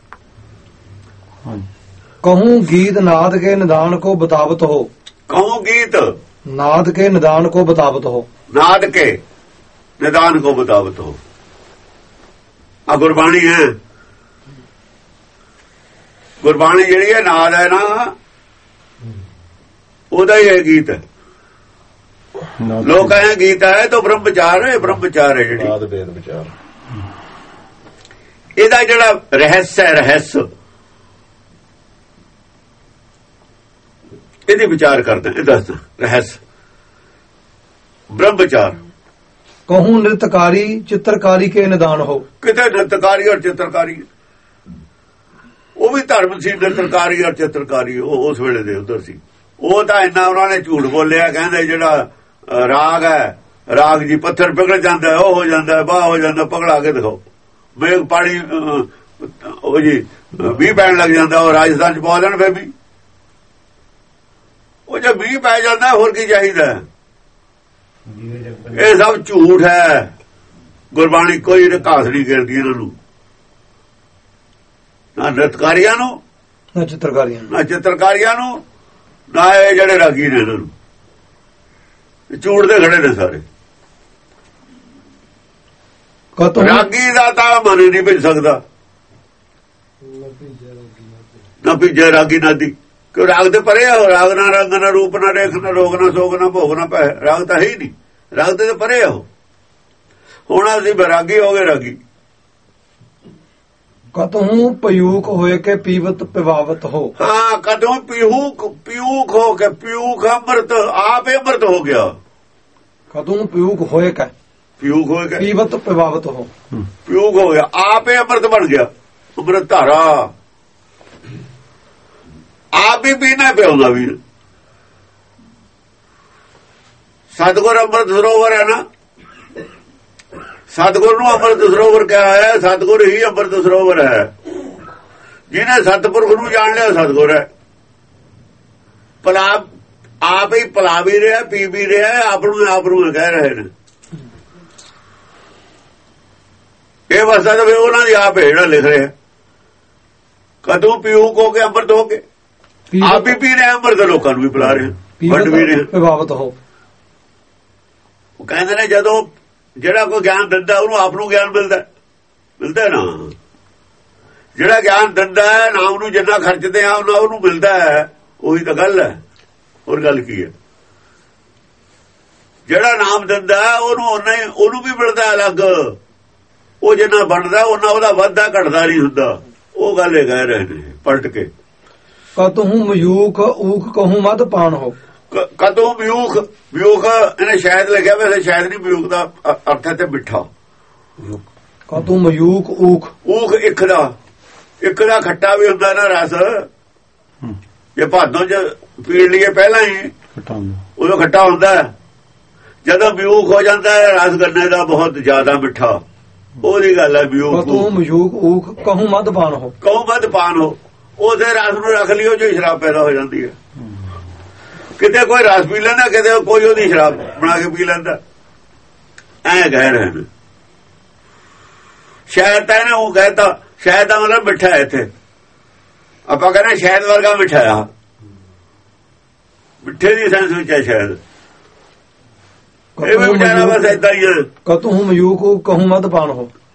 कहूँ गीत नाद के निदान को बतावत हो। कहूँ गीत नाद के निदान को बतावत हो। नाद के निदान को बतावत हो। आ गुरबाणी है, गुरबाणी ਜਿਹੜੀ ਹੈ ਨਾਦ ਹੈ ਨਾ, ਉਹਦਾ ਹੀ ਹੈ ਗੀਤ ਹੈ। ਲੋਕ ਕਹੇ ਗੀਤ ਹੈ ਤਾਂ ਬ੍ਰਹਮ ਵਿਚਾਰ ਹੈ, ਬ੍ਰਹਮ ਵਿਚਾਰ ਹੈ ਜਿਹੜੀ ਨਾਦ ਵੇਦ ਵਿਚਾਰ। ਇਹਦਾ ਜਿਹੜਾ ਰਹੱਸ ਹੈ, ਰਹੱਸ ਇਹਦੀ ਵਿਚਾਰ ਕਰਦੇ, ਇਹ ਦੱਸਦਾ ਰਹੱਸ ਬ੍ਰਹਮ ਵਿਚਾਰ। कहूँ नृत्यकारी चित्रकारी के निदान हो। ਕਿਤੇ ਨ੍ਰਿਤਕਾਰੀ ਔਰ ਚਿੱਤਰਕਾਰੀ, ਉਹ ਵੀ ਧਰਮ ਸੀ। ਨ੍ਰਿਤਕਾਰੀ ਔਰ ਚਿੱਤਰਕਾਰੀ ਉਹ ਉਸ ਵੇਲੇ ਦੇ ਉਧਰ ਸੀ। ਉਹ ਤਾਂ ਇੰਨਾ ਉਹਨਾਂ ਨੇ ਝੂਠ ਬੋਲਿਆ, ਕਹਿੰਦੇ ਜਿਹੜਾ ਰਾਗ ਹੈ, ਰਾਗ ਜੀ ਪੱਥਰ ਪਿਘਲ ਜਾਂਦਾ, ਉਹ ਹੋ ਜਾਂਦਾ, ਬਾਹ ਹੋ ਜਾਂਦਾ, ਪਗੜਾ ਕੇ ਦਿਖਾਓ। ਮੇਘ ਪਾਣੀ ਉਹ ਜੀ 20 ਪੈਣ ਲੱਗ ਜਾਂਦਾ, ਉਹ ਰਾਜਸਥਾਨ ਚ ਪਹੁੰਚ ਜਾਣ ਫਿਰ ਵੀ। ਉਹ ਜੇ 20 ਪੈ ਜਾਂਦਾ ਹੋਰ ਕੀ ਚਾਹੀਦਾ? ਇਹ ਸਭ ਝੂਠ ਹੈ। ਗੁਰਬਾਣੀ ਕੋਈ ਘਾਸ ਨਹੀਂ ਕਰਦੀ ਇਹਨਾਂ ਨੂੰ, ਨਾ ਨ੍ਰਿਤਕਾਰੀਆਂ ਨੂੰ, ਨਾ ਚਿੱਤਰਕਾਰੀਆਂ ਨੂੰ, ਨਾ ਚਿੱਤਰਕਾਰੀਆਂ ਨੂੰ, ਨਾ ਇਹ ਜਿਹੜੇ ਰਾਗੀ ਨੇ ਇਹਨਾਂ ਨੂੰ। ਝੂਠ ਦੇ ਖੜੇ ਨੇ ਸਾਰੇ। ਰਾਗੀ ਦਾ ਤਾਂ ਮਨ ਨਹੀਂ ਭਿੱਜ ਸਕਦਾ, ਨਾ ਭਿੱਜੇ ਰਾਗੀ ਨਾਦੀ। ਕਿ ਰਾਗ ਦੇ ਪਰੇ ਆ, ਰਾਗ ਨਾ ਰੰਗ ਨਾ ਰੂਪ ਨਾ ਰੇਖ ਨਾ ਰੋਗ ਨਾ ਸੋਗ ਨਾ ਭੋਗ ਨਾ ਪੈ, ਰਾਗ ਤਾਂ ਹੈ ਹੀ ਨਹੀਂ। ਰਾਗ ਦੇ ਪਰੇ ਆ। ਹੁਣ ਅਸੀਂ ਬੈਰਾਗੀ ਹੋ ਗਏ ਰਾਗੀ। ਕਤਹੂੰ ਪਯੂਕ ਹੋਏ ਕੇ ਪੀਵਤ ਪਿਵਾਵਤ ਹੋ। ਹਾਂ, ਕਦੋਂ ਪੀਊਖ ਹੋ ਕੇ, ਪੀਊਖ ਅੰਮ੍ਰਿਤ, ਆਪ ਅੰਮ੍ਰਿਤ ਹੋ ਗਿਆ। ਕਦੋਂ ਪੀਊਖ ਹੋਏ ਕੇ, ਪੀਊਖ ਹੋਏ ਕੇ ਪੀਵਤ ਪਿਵਾਵਤ ਹੋ, ਪੀਊਖ ਹੋ ਗਿਆ, ਆਪ ਅੰਮ੍ਰਿਤ ਬਣ ਗਿਆ। ਅੰਮ੍ਰਿਤ ਧਾਰਾ ਆਪ ਹੀ ਪੀਣਾ ਪਿਆਉਂਦਾ ਵੀ। ਸਤਿਗੁਰ ਅੰਮ੍ਰਿਤ ਸਰੋਵਰ ਹੈ ਨਾ, ਸਤਿਗੁਰ ਨੂੰ ਅੰਮ੍ਰਿਤ ਸਰੋਵਰ ਕਿਹਾ ਹੈ। ਸਤਿਗੁਰ ਹੀ ਅੰਮ੍ਰਿਤ ਸਰੋਵਰ ਹੈ। ਜਿਹਨੇ ਸਤਿਪੁਰਖ ਨੂੰ ਜਾਣ ਲਿਆ ਸਤਿਗੁਰ ਹੈ। ਆਪ ਹੀ ਭਲਾ ਵੀ ਰਿਹਾ, ਪੀ ਵੀ ਰਿਹਾ, ਆਪ ਨੂੰ ਕਹਿ ਰਹੇ ਨੇ। ਇਹ ਵਸਦਾ ਤਾਂ ਉਹਨਾਂ ਦੀ ਆਪ ਹੈ ਜਿਹੜਾ ਲਿਖ ਰਿਹਾ। ਕਦੋਂ ਪੀਊ ਕੋ ਕੇ ਅੰਮ੍ਰਿਤ ਹੋ ਕੇ ਆਪ ਹੀ ਪੀ ਰਹੇ ਅੰਮ੍ਰਿਤ, ਲੋਕਾਂ ਨੂੰ ਵੀ ਪਿਲਾ ਰਹੇ, ਵੰਡ ਵੀ ਰਹੇ। ਪ੍ਰਭਾਵਿਤ ਹੋ। ਉਹ ਕਹਿੰਦੇ ਨੇ ਜਦੋਂ ਜਿਹੜਾ ਕੋਈ ਗਿਆਨ ਦਿੰਦਾ ਉਹਨੂੰ ਆਪ ਨੂੰ ਗਿਆਨ ਮਿਲਦਾ ਨਾ। ਜਿਹੜਾ ਗਿਆਨ ਦਿੰਦਾ ਹੈ, ਨਾਮ ਨੂੰ ਜਿੰਨਾ ਖਰਚਦੇ ਆ ਉਹਨਾਂ ਉਹਨੂੰ ਮਿਲਦਾ ਹੈ। ਉਹੀ ਤਾਂ ਗੱਲ ਹੈ, ਹੋਰ ਗੱਲ ਕੀ ਹੈ? ਜਿਹੜਾ ਨਾਮ ਦਿੰਦਾ ਉਹਨੂੰ ਵੀ ਮਿਲਦਾ ਅਲੱਗ। ਉਹ ਜਿੰਨਾ ਬਣਦਾ ਉਹਨਾਂ ਉਹਦਾ ਵਾਧਾ ਘਟਦਾ ਨਹੀਂ ਹੁੰਦਾ। ਉਹ ਗੱਲ ਇਹ ਕਹਿ ਰਹੇ ਨੇ ਪਲਟ ਕੇ। ਕਤਹੂੰ ਮਯੂਖ ਊਖ ਕਹੂੰ ਮਦ ਪਾਣ ਹੋ। ਕਦੋਂ ਵਿਊਖ, ਵਿਊਖ ਇਹਨੇ ਸ਼ਾਇਦ ਲਿਖਿਆ, ਵੈਸੇ ਸ਼ਾਇਦ ਨਹੀਂ। ਵਿਊਖ ਦਾ ਅਰਥ ਹੈ ਤੇ ਮਿੱਠਾ। ਕਦੋਂ ਮਯੂਖ ਊਖ, ਊਖ ਇੱਕ ਦਾ ਖੱਟਾ ਵੀ ਹੁੰਦਾ ਨਾ ਰਸ। ਜੇ ਭਾਦੋਂ ਚ ਪੀੜ ਲਈਏ ਪਹਿਲਾਂ ਹੀ ਉਦੋਂ ਖੱਟਾ ਹੁੰਦਾ। ਜਦੋਂ ਵਿਊਖ ਹੋ ਜਾਂਦਾ ਹੈ ਰਸ ਗੰਨੇ ਦਾ ਬਹੁਤ ਜ਼ਿਆਦਾ ਮਿੱਠਾ, ਉਹਦੀ ਗੱਲ ਹੈ ਵਿਊਖ। ਕਦੋਂ ਮਯੂਖ ਊਖ ਕਹੂੰ ਮਦ ਪਾਣ ਹੋ, ਕਹੂੰ ਮਦ ਪਾਣ ਹੋ। ਉਹਦੇ ਰਸ ਨੂੰ ਰੱਖ ਲਿਓ ਜੋ ਸ਼ਰਾਬ ਪੈਦਾ ਹੋ ਜਾਂਦੀ ਹੈ। ਕਿਤੇ ਕੋਈ ਰਸ ਪੀ ਲੈਂਦਾ, ਕਿਤੇ ਕੋਈ ਉਹਦੀ ਸ਼ਰਾਬ ਬਣਾ ਕੇ ਪੀ ਲੈਂਦਾ। ਐ ਕਹਿ ਰਹੇ ਨੇ। ਸ਼ਾਇਦ ਤਾਂ ਇਹਨੇ ਉਹ ਕਹਿਤਾ, ਸ਼ਾਇਦ ਦਾ ਮਤਲਬ ਮਿੱਠਾ ਹੈ। ਇੱਥੇ ਆਪਾਂ ਕਹਿੰਦੇ ਸ਼ਾਇਦ ਵਰਗਾ ਮਿੱਠਾ ਆ। ਮਿੱਠੇ ਦੀ ਸੈਂਸ ਵਿੱਚ ਹੈ ਸ਼ਾਇਦ ਇਹ ਵੀ ਵਿਚਾਰਾ ਬਸ ਏਦਾਂ ਹੀ ਹੈ। ਕਤਹੂ ਮਯੂਕ ਕਹੂੰ ਮਦ ਪਾਨ ਹੋ